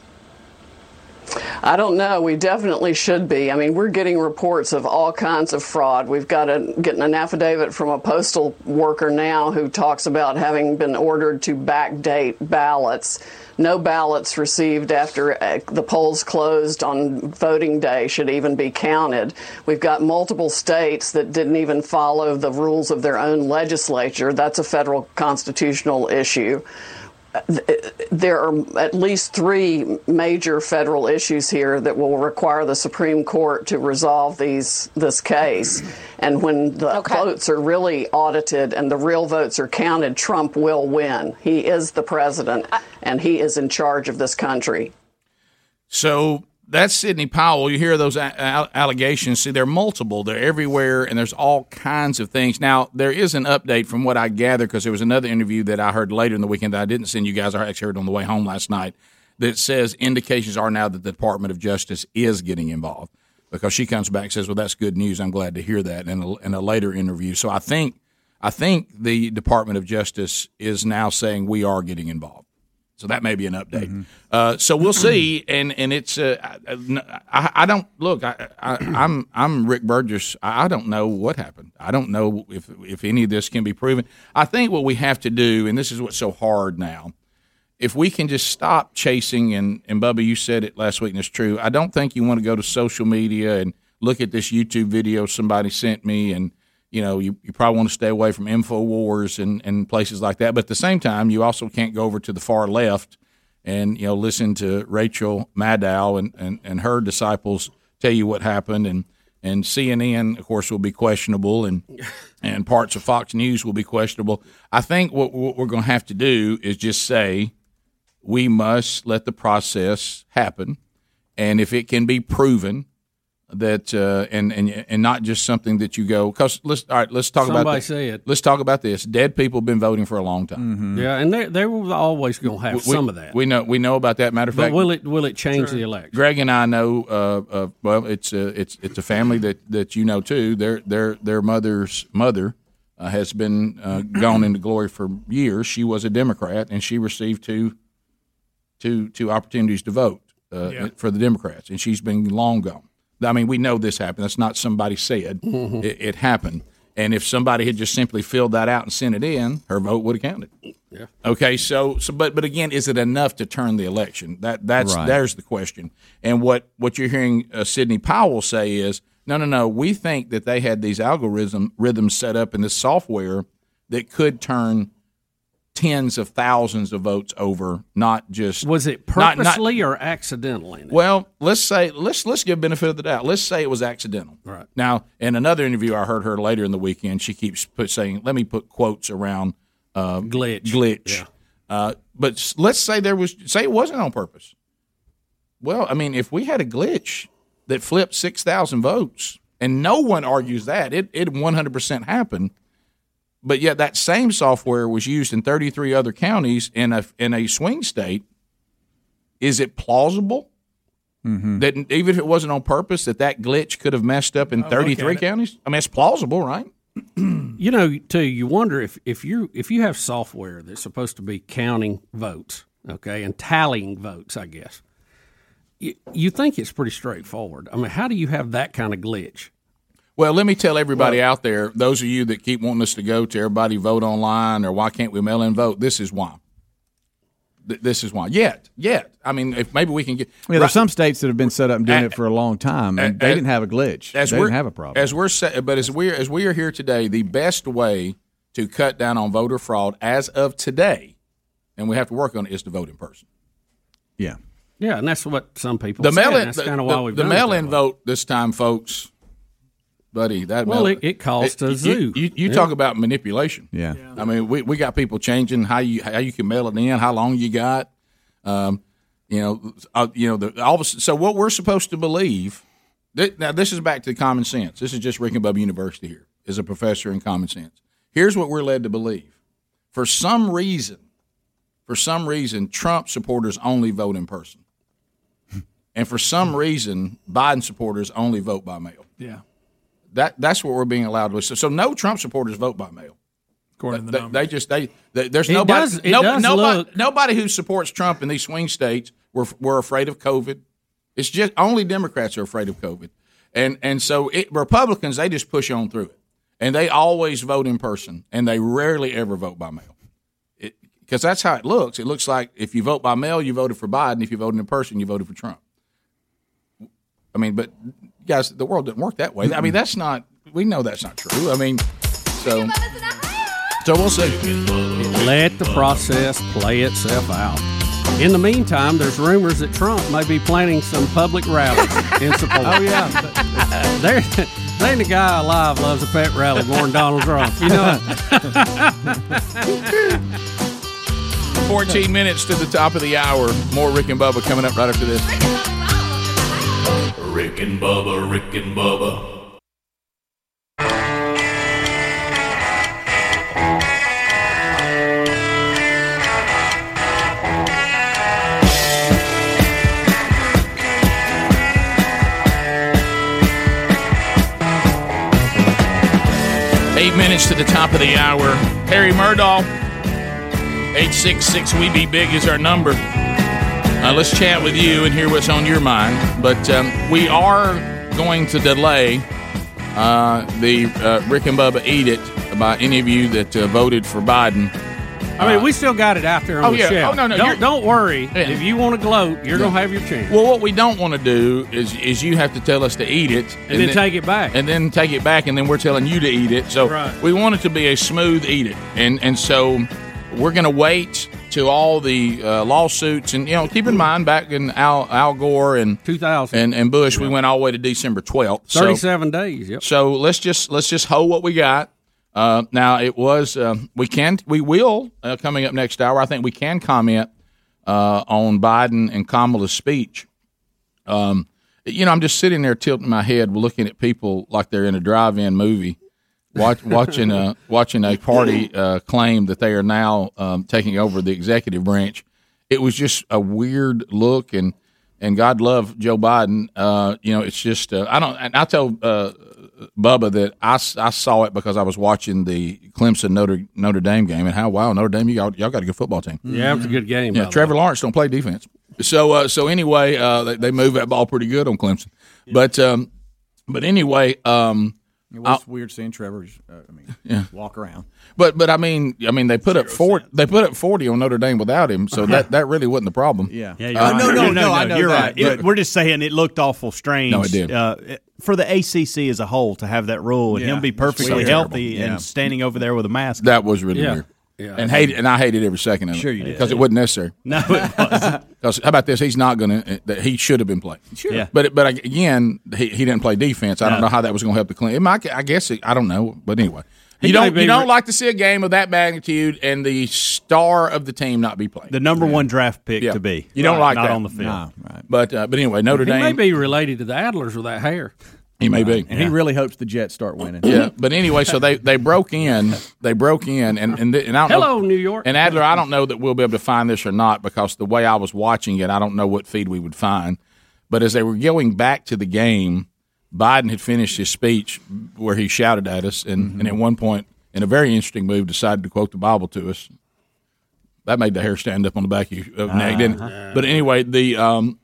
I don't know. We definitely should be. I mean, we're getting reports of all kinds of fraud. We've got a, getting an affidavit from a postal worker now who talks about having been ordered to backdate ballots. No ballots received after the polls closed on voting day should even be counted. We've got multiple states that didn't even follow the rules of their own legislature. That's a federal constitutional issue. there are at least three major federal issues here that will require the Supreme Court to resolve these this case. And when the okay. votes are really audited and the real votes are counted, Trump will win. He is the president, and he is in charge of this country. So that's Sidney Powell. You hear those a- allegations. See, they're multiple. They're everywhere, and there's all kinds of things. Now, there is an update from what I gather, because there was another interview that I heard later in the weekend that I didn't send you guys. I actually heard on the way home last night, that says indications are now that the Department of Justice is getting involved, because she comes back and says, well, that's good news. I'm glad to hear that in a, in a later interview. So I think I think the Department of Justice is now saying we are getting involved. So that may be an update. Mm-hmm. Uh, so we'll see, and and it's uh, I, I don't look. I, I, I'm I'm Rick Burgess. I don't know what happened. I don't know if if any of this can be proven. I think what we have to do, and this is what's so hard now, if we can just stop chasing. And and Bubba, you said it last week, and it's true. I don't think you want to go to social media and look at this YouTube video somebody sent me, and you know, you, you probably want to stay away from InfoWars and, and places like that. But at the same time, you also can't go over to the far left and, you know, listen to Rachel Maddow and, and, and her disciples tell you what happened. And, and C N N, of course, will be questionable, and and parts of Fox News will be questionable. I think what, what we're going to have to do is just say we must let the process happen. And if it can be proven that uh, and and and not just something that you go, because let's all right let's talk Somebody about say it. Let's talk about this. Dead people have been voting for a long time. Mm-hmm. Yeah, and they they were always going to have we, some of that. We know we know about that. Matter of but fact, will it will it change sure. the election? Greg and I know. Uh, uh, well, it's a it's it's a family that, that you know too. Their their their mother's mother uh, has been uh, gone into glory for years. She was a Democrat, and she received two two two opportunities to vote uh, yeah. for the Democrats, and she's been long gone. I mean, we know this happened. That's not somebody said. Mm-hmm. It, it happened. And if somebody had just simply filled that out and sent it in, her vote would have counted. Yeah. Okay. So, so, but, but again, is it enough to turn the election? That that's Right. there's the question. And what what you're hearing uh, Sidney Powell say is, no, no, no. We think that they had these algorithm rhythms set up in this software that could turn tens of thousands of votes over, not just Was it not- not- purposely or accidentally? well, let's say let's let's give benefit of the doubt. Let's say it was accidental. Right. Now, in another interview I heard her later in the weekend, she keeps put saying, "Let me put quotes around uh, glitch." Glitch. Yeah. Uh, but s- let's say there was say it wasn't on purpose. Well, I mean, if we had a glitch that flipped six thousand votes, and no one argues that it it one hundred percent happened. But yet that same software was used in thirty-three other counties in a in a swing state. Is it plausible Mm-hmm. that even if it wasn't on purpose, that that glitch could have messed up in I'll thirty-three look at it. counties? I mean, it's plausible, right? You know, too, you wonder if, if you if you have software that's supposed to be counting votes, okay, and tallying votes, I guess, you, you think it's pretty straightforward. I mean, how do you have that kind of glitch? Well, let me tell everybody out there, those of you that keep wanting us to go to everybody vote online or why can't we mail in vote, this is why. Th- This is why. Yet, yet. I mean, if maybe we can get. Yeah, there's some states that have been set up and doing it for a long time, and they as- didn't have a glitch. As They we're- didn't have a problem. As we're sa- but as we as we are here today, the best way to cut down on voter fraud as of today, and we have to work on it, is to vote in person. Yeah. Yeah, and that's what some people The say. mail in That's the, kind of why the, we've the done it mail that in way. vote this time, folks. Buddy, that Well, mail- it- it costs a you- zoo. You, you Yeah. talk about manipulation. Yeah. I mean, we, we got people changing how you how you can mail it in, how long you got. Um, you know, uh, you know, the, all of a, so what we're supposed to believe. Th- now, this is back to common sense. This is just Rick and Bubba University here, as a professor in common sense. Here's what we're led to believe. For some reason, for some reason, Trump supporters only vote in person, and for some reason, Biden supporters only vote by mail. Yeah. That that's what we're being allowed to. So, so no Trump supporters vote by mail. According to the They, numbers. they just they, they there's It nobody does- it no- does nobody, look- nobody who supports Trump in these swing states were were afraid of COVID. It's just only Democrats are afraid of COVID, and and so it, Republicans they just push on through it, and they always vote in person, and they rarely ever vote by mail, because that's how it looks. It looks like if you vote by mail, you voted for Biden. If you voted in person, you voted for Trump. I mean, but guys, the world doesn't work that way. I mean, that's not. We know that's not true. I mean, so. So we'll see. Let the process play itself out. In the meantime, there's rumors that Trump may be planning some public rallies in support. Oh, yeah. There, there ain't a guy alive loves a pet rally more than Donald Trump. You know fourteen minutes to the top of the hour. More Rick and Bubba coming up right after this. Rick and Bubba, Rick and Bubba. Eight minutes to the top of the hour. Harry Murdahl, eight six six, we be big is our number. Uh, let's chat with you and hear what's on your mind. But um, we are going to delay uh, the uh, Rick and Bubba Eat It by any of you that uh, voted for Biden. I mean, we still got it out there on oh, the yeah. shelf. Oh, no, no, Don't, don't worry. Yeah. If you want to gloat, you're Yeah. going to have your chance. Well, what we don't want to do is is you have to tell us to eat it. And then take it back. And then take it back, and then we're telling you to eat it. So Right. we want it to be a smooth eat it. And, and so we're going to wait till all the uh, lawsuits. And, you know, keep in mind, back in Al, Al Gore and two thousand and, and Bush, we went all the way to December twelfth. So- thirty-seven days, yep. So let's just let's just hold what we got. Uh, now it was um, we can we will uh, coming up next hour. I think we can comment uh, on Biden and Kamala's speech. Um, you know, I'm just sitting there tilting my head, looking at people like they're in a drive-in movie, watch, watching a watching a party uh, claim that they are now um, taking over the executive branch. It was just a weird look, and and God love Joe Biden. Uh, you know, it's just uh, I don't. And I told uh, Bubba that I, I saw it because I was watching the Clemson Notre Notre Dame game, and how wow Notre Dame, y'all, y'all got a good football team. Yeah, it was a good game. Yeah, by the Trevor Lawrence don't play defense. So uh, so anyway, uh, they, they move that ball pretty good on Clemson. But um, but anyway, um, It was I, weird seeing Trevor. Uh, I mean, yeah. walk around. But but I mean I mean they put up four they put up forty on Notre Dame without him, so that, that really wasn't the problem. Yeah, yeah. You're Uh, right. no, no, no, no, I know You're that, right. but- It- we're just saying it looked awful strange. No, it did. Uh, for the A C C as a whole to have that rule and Yeah. him be perfectly Weird. healthy Yeah. and standing over there with a mask. That was really Yeah. weird. Yeah. And hated, and I hated every second of it. Sure you did. Because it wasn't necessary. No, it wasn't. Because how about this? He's not going to. That he should have been playing. Sure. Yeah. But but again, he, he didn't play defense. I don't No. know how that was going to help the clean. It might, I guess it, I don't know. But anyway, He you may don't be you don't re- like to see a game of that magnitude and the star of the team not be playing. The number one draft pick Yeah. to be. You don't Right. like Not that on the field. No, right. But uh, but anyway, Notre he Dame. may be related to the Adlers with that hair. He may be. And he really hopes the Jets start winning. Yeah, but anyway, so they, they broke in, they broke in, and and, and I don't Hello, know, New York. And Adler, I don't know that we'll be able to find this or not because the way I was watching it, I don't know what feed we would find. But as they were going back to the game, Biden had finished his speech where he shouted at us, and, Mm-hmm. and at one point, in a very interesting move, decided to quote the Bible to us. That made the hair stand up on the back of your neck, didn't it? But anyway, the um,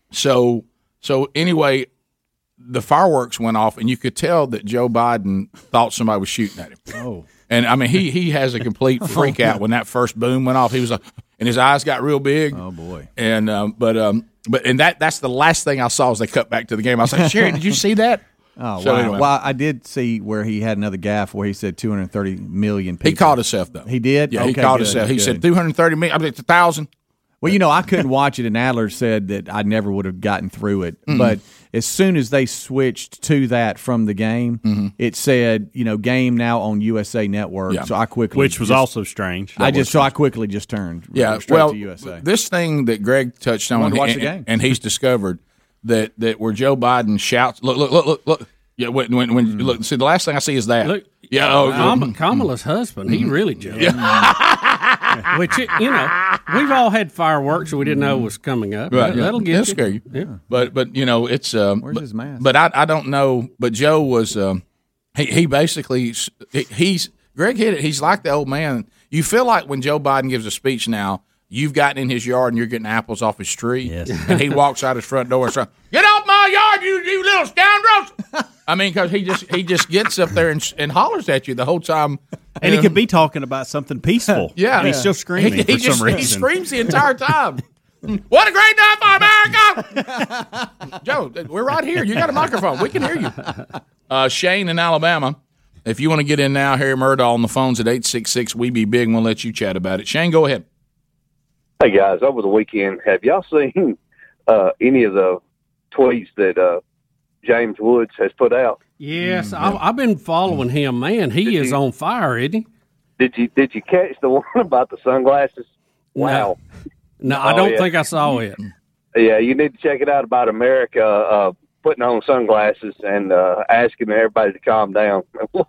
so so anyway. The fireworks went off, and you could tell that Joe Biden thought somebody was shooting at him. Oh. And, I mean, he he has a complete freak out when that first boom went off. He was like, and his eyes got real big. Oh, boy. And, um, but, um, but, and that that's the last thing I saw as they cut back to the game. I was like, Sherry, did you see that? Oh, So wow. anyway. Well, I did see where he had another gaffe where he said two hundred thirty million people. He called himself, though. He did? Yeah, he Okay, called good, himself. He good. said two hundred thirty million. I mean, it's a thousand. Well, you know, I couldn't watch it, and Adler said that I never would have gotten through it. Mhm. But as soon as they switched to that from the game, Mm-hmm. it said, you know, game now on U S A Network. Yeah. So I quickly, Which was just- also strange. I That just was so I quickly just turned. Yeah, straight well, to U S A. this thing that Greg touched on, Wanted to watch and, the game. and he's discovered that that where Joe Biden shouts, "Look, look, look, look, look!" Yeah, when when, when Mm. look, see, the last thing I see is that. Look, yeah, oh, Kam- Kamala's husband, he Mhm. really jumped. Yeah. Which, you know, we've all had fireworks that we didn't know was coming up. Right, That- yeah. That'll get It'll you. scare you. Yeah. But but you know it's um, Where's but, his mask? But I I don't know. But Joe was um, he he basically he, he's Greg hit it. He's like the old man. You feel like when Joe Biden gives a speech now, you've gotten in his yard and you're getting apples off his tree. Yes. And he walks out his front door and says, "Get off my yard, you you little scoundrels!" I mean, because he just he just gets up there and, and hollers at you the whole time. And he could be talking about something peaceful. Yeah, And he's still screaming He, he for just, some reason. He screams the entire time. What a great night for America! Joe, we're right here. You got a microphone. We can hear you. Uh, Shane in Alabama. If you want to get in now, Harry Murdahl on the phones at eight six six, we be big, and we'll let you chat about it. Shane, go ahead. Hey, guys, over the weekend, have y'all seen uh, any of the tweets that uh, James Woods has put out? Yes, mm-hmm. I, I've been following him. Man, he did is you, on fire, isn't he? Did you Did you catch the one about the sunglasses? Wow. No, no oh, I don't yeah. think I saw it. Yeah, you need to check it out about America uh, putting on sunglasses and uh, asking everybody to calm down.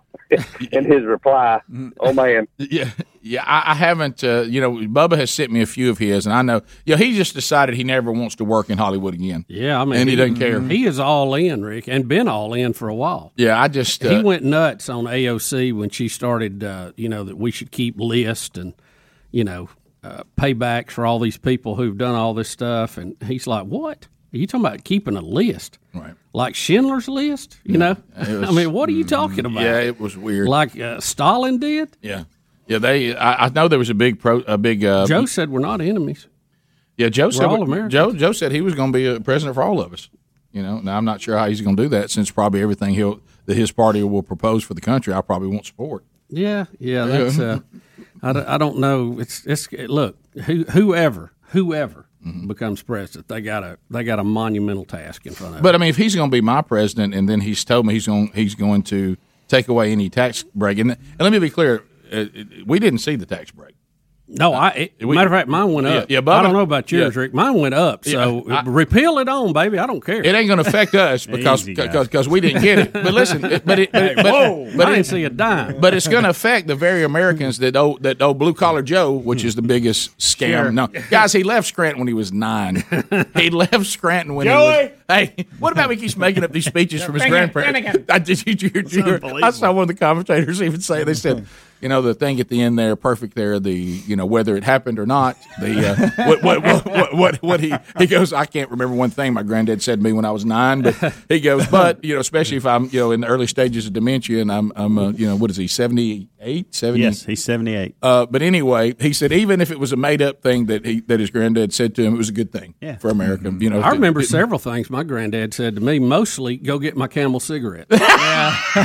And his reply, oh, man. Yeah, yeah. I, I haven't, uh, you know, Bubba has sent me a few of his, and I know, yeah, he just decided he never wants to work in Hollywood again. Yeah, I mean. And he, he doesn't care. He is all in, Rick, and been all in for a while. Yeah, I just. Uh, he went nuts on A O C when she started, uh, you know, that we should keep lists and, you know, uh, paybacks for all these people who've done all this stuff. And he's like, what? Are you talking about keeping a list? Right. Like Schindler's List? You yeah, know? was, I mean, what are you talking about? Yeah, it was weird. Like uh, Stalin did? Yeah. Yeah, they. I, I know there was a big pro, a big. Uh, Joe said we're not enemies. Yeah, Joe we're said all Americans. Joe Joe said he was going to be a president for all of us. You know, now I'm not sure how he's going to do that, since probably everything he'll that his party will propose for the country, I probably won't support. Yeah, yeah, that's. Uh, I, I don't know. It's it's look who, whoever whoever mm-hmm. becomes president, they got a they got a monumental task in front of them. But I mean, if he's going to be my president, and then he's told me he's going he's going to take away any tax break, and, and let me be clear, uh, we didn't see the tax break. No, I. It, we, matter of fact, mine went up. Yeah, yeah Bubba, I don't know about yours, yeah. Rick. Mine went up. So yeah, I, repeal it on, baby. I don't care. It ain't going to affect us because because we didn't get it. But listen, it, but it, but, but, Whoa, but I it, didn't see a dime. But it's going to affect the very Americans that owe that owe Blue Collar Joe, which is the biggest scam. Sure. No, guys, he left Scranton when he was nine. He left Scranton when Joey. he was. Hey, what about he keeps making up these speeches from his grandparents? I, did you, you, you, I saw one of the commentators even say, they said, you know, the thing at the end there, perfect there, the, you know, whether it happened or not, the, uh, what, what, what, what, what, what he, he goes, I can't remember one thing my granddad said to me when I was nine, but he goes, but, you know, especially if I'm, you know, in the early stages of dementia and I'm, I'm, uh, you know, what is he, seventy-eight, seventy? Yes, he's seventy-eight. Uh, but anyway, he said, even if it was a made up thing that he, that his granddad said to him, it was a good thing yeah. for America. Mm-hmm. You know, I to, remember it, several things my granddad said to me, mostly go get my Camel cigarette. Yeah.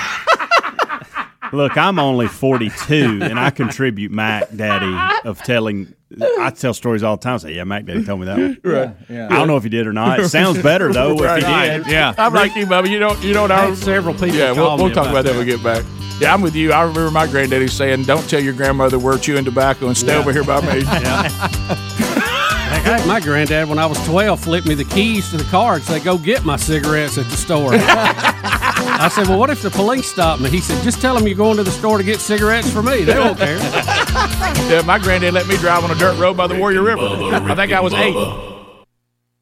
Look, I'm only forty-two, and I contribute Mac Daddy of telling. I tell stories all the time. I say, yeah, Mac Daddy told me that one. Right. Yeah. I don't know if he did or not. It sounds better though right. if he did. Yeah. I'm like you, Bubba. You don't. You don't. I had several people. Yeah. We'll, we'll talk about that when we that. get back. Yeah, I'm with you. I remember my granddaddy saying, "Don't tell your grandmother we're chewing tobacco and stay yeah. over here by me." Yeah. Heck, my granddad, when I was twelve, flipped me the keys to the car and said, "Go get my cigarettes at the store." I said, "Well, what if the police stop me?" He said, "Just tell them you're going to the store to get cigarettes for me. They won't care." Yeah, my granddad let me drive on a dirt road by the Warrior River. I think I was eight.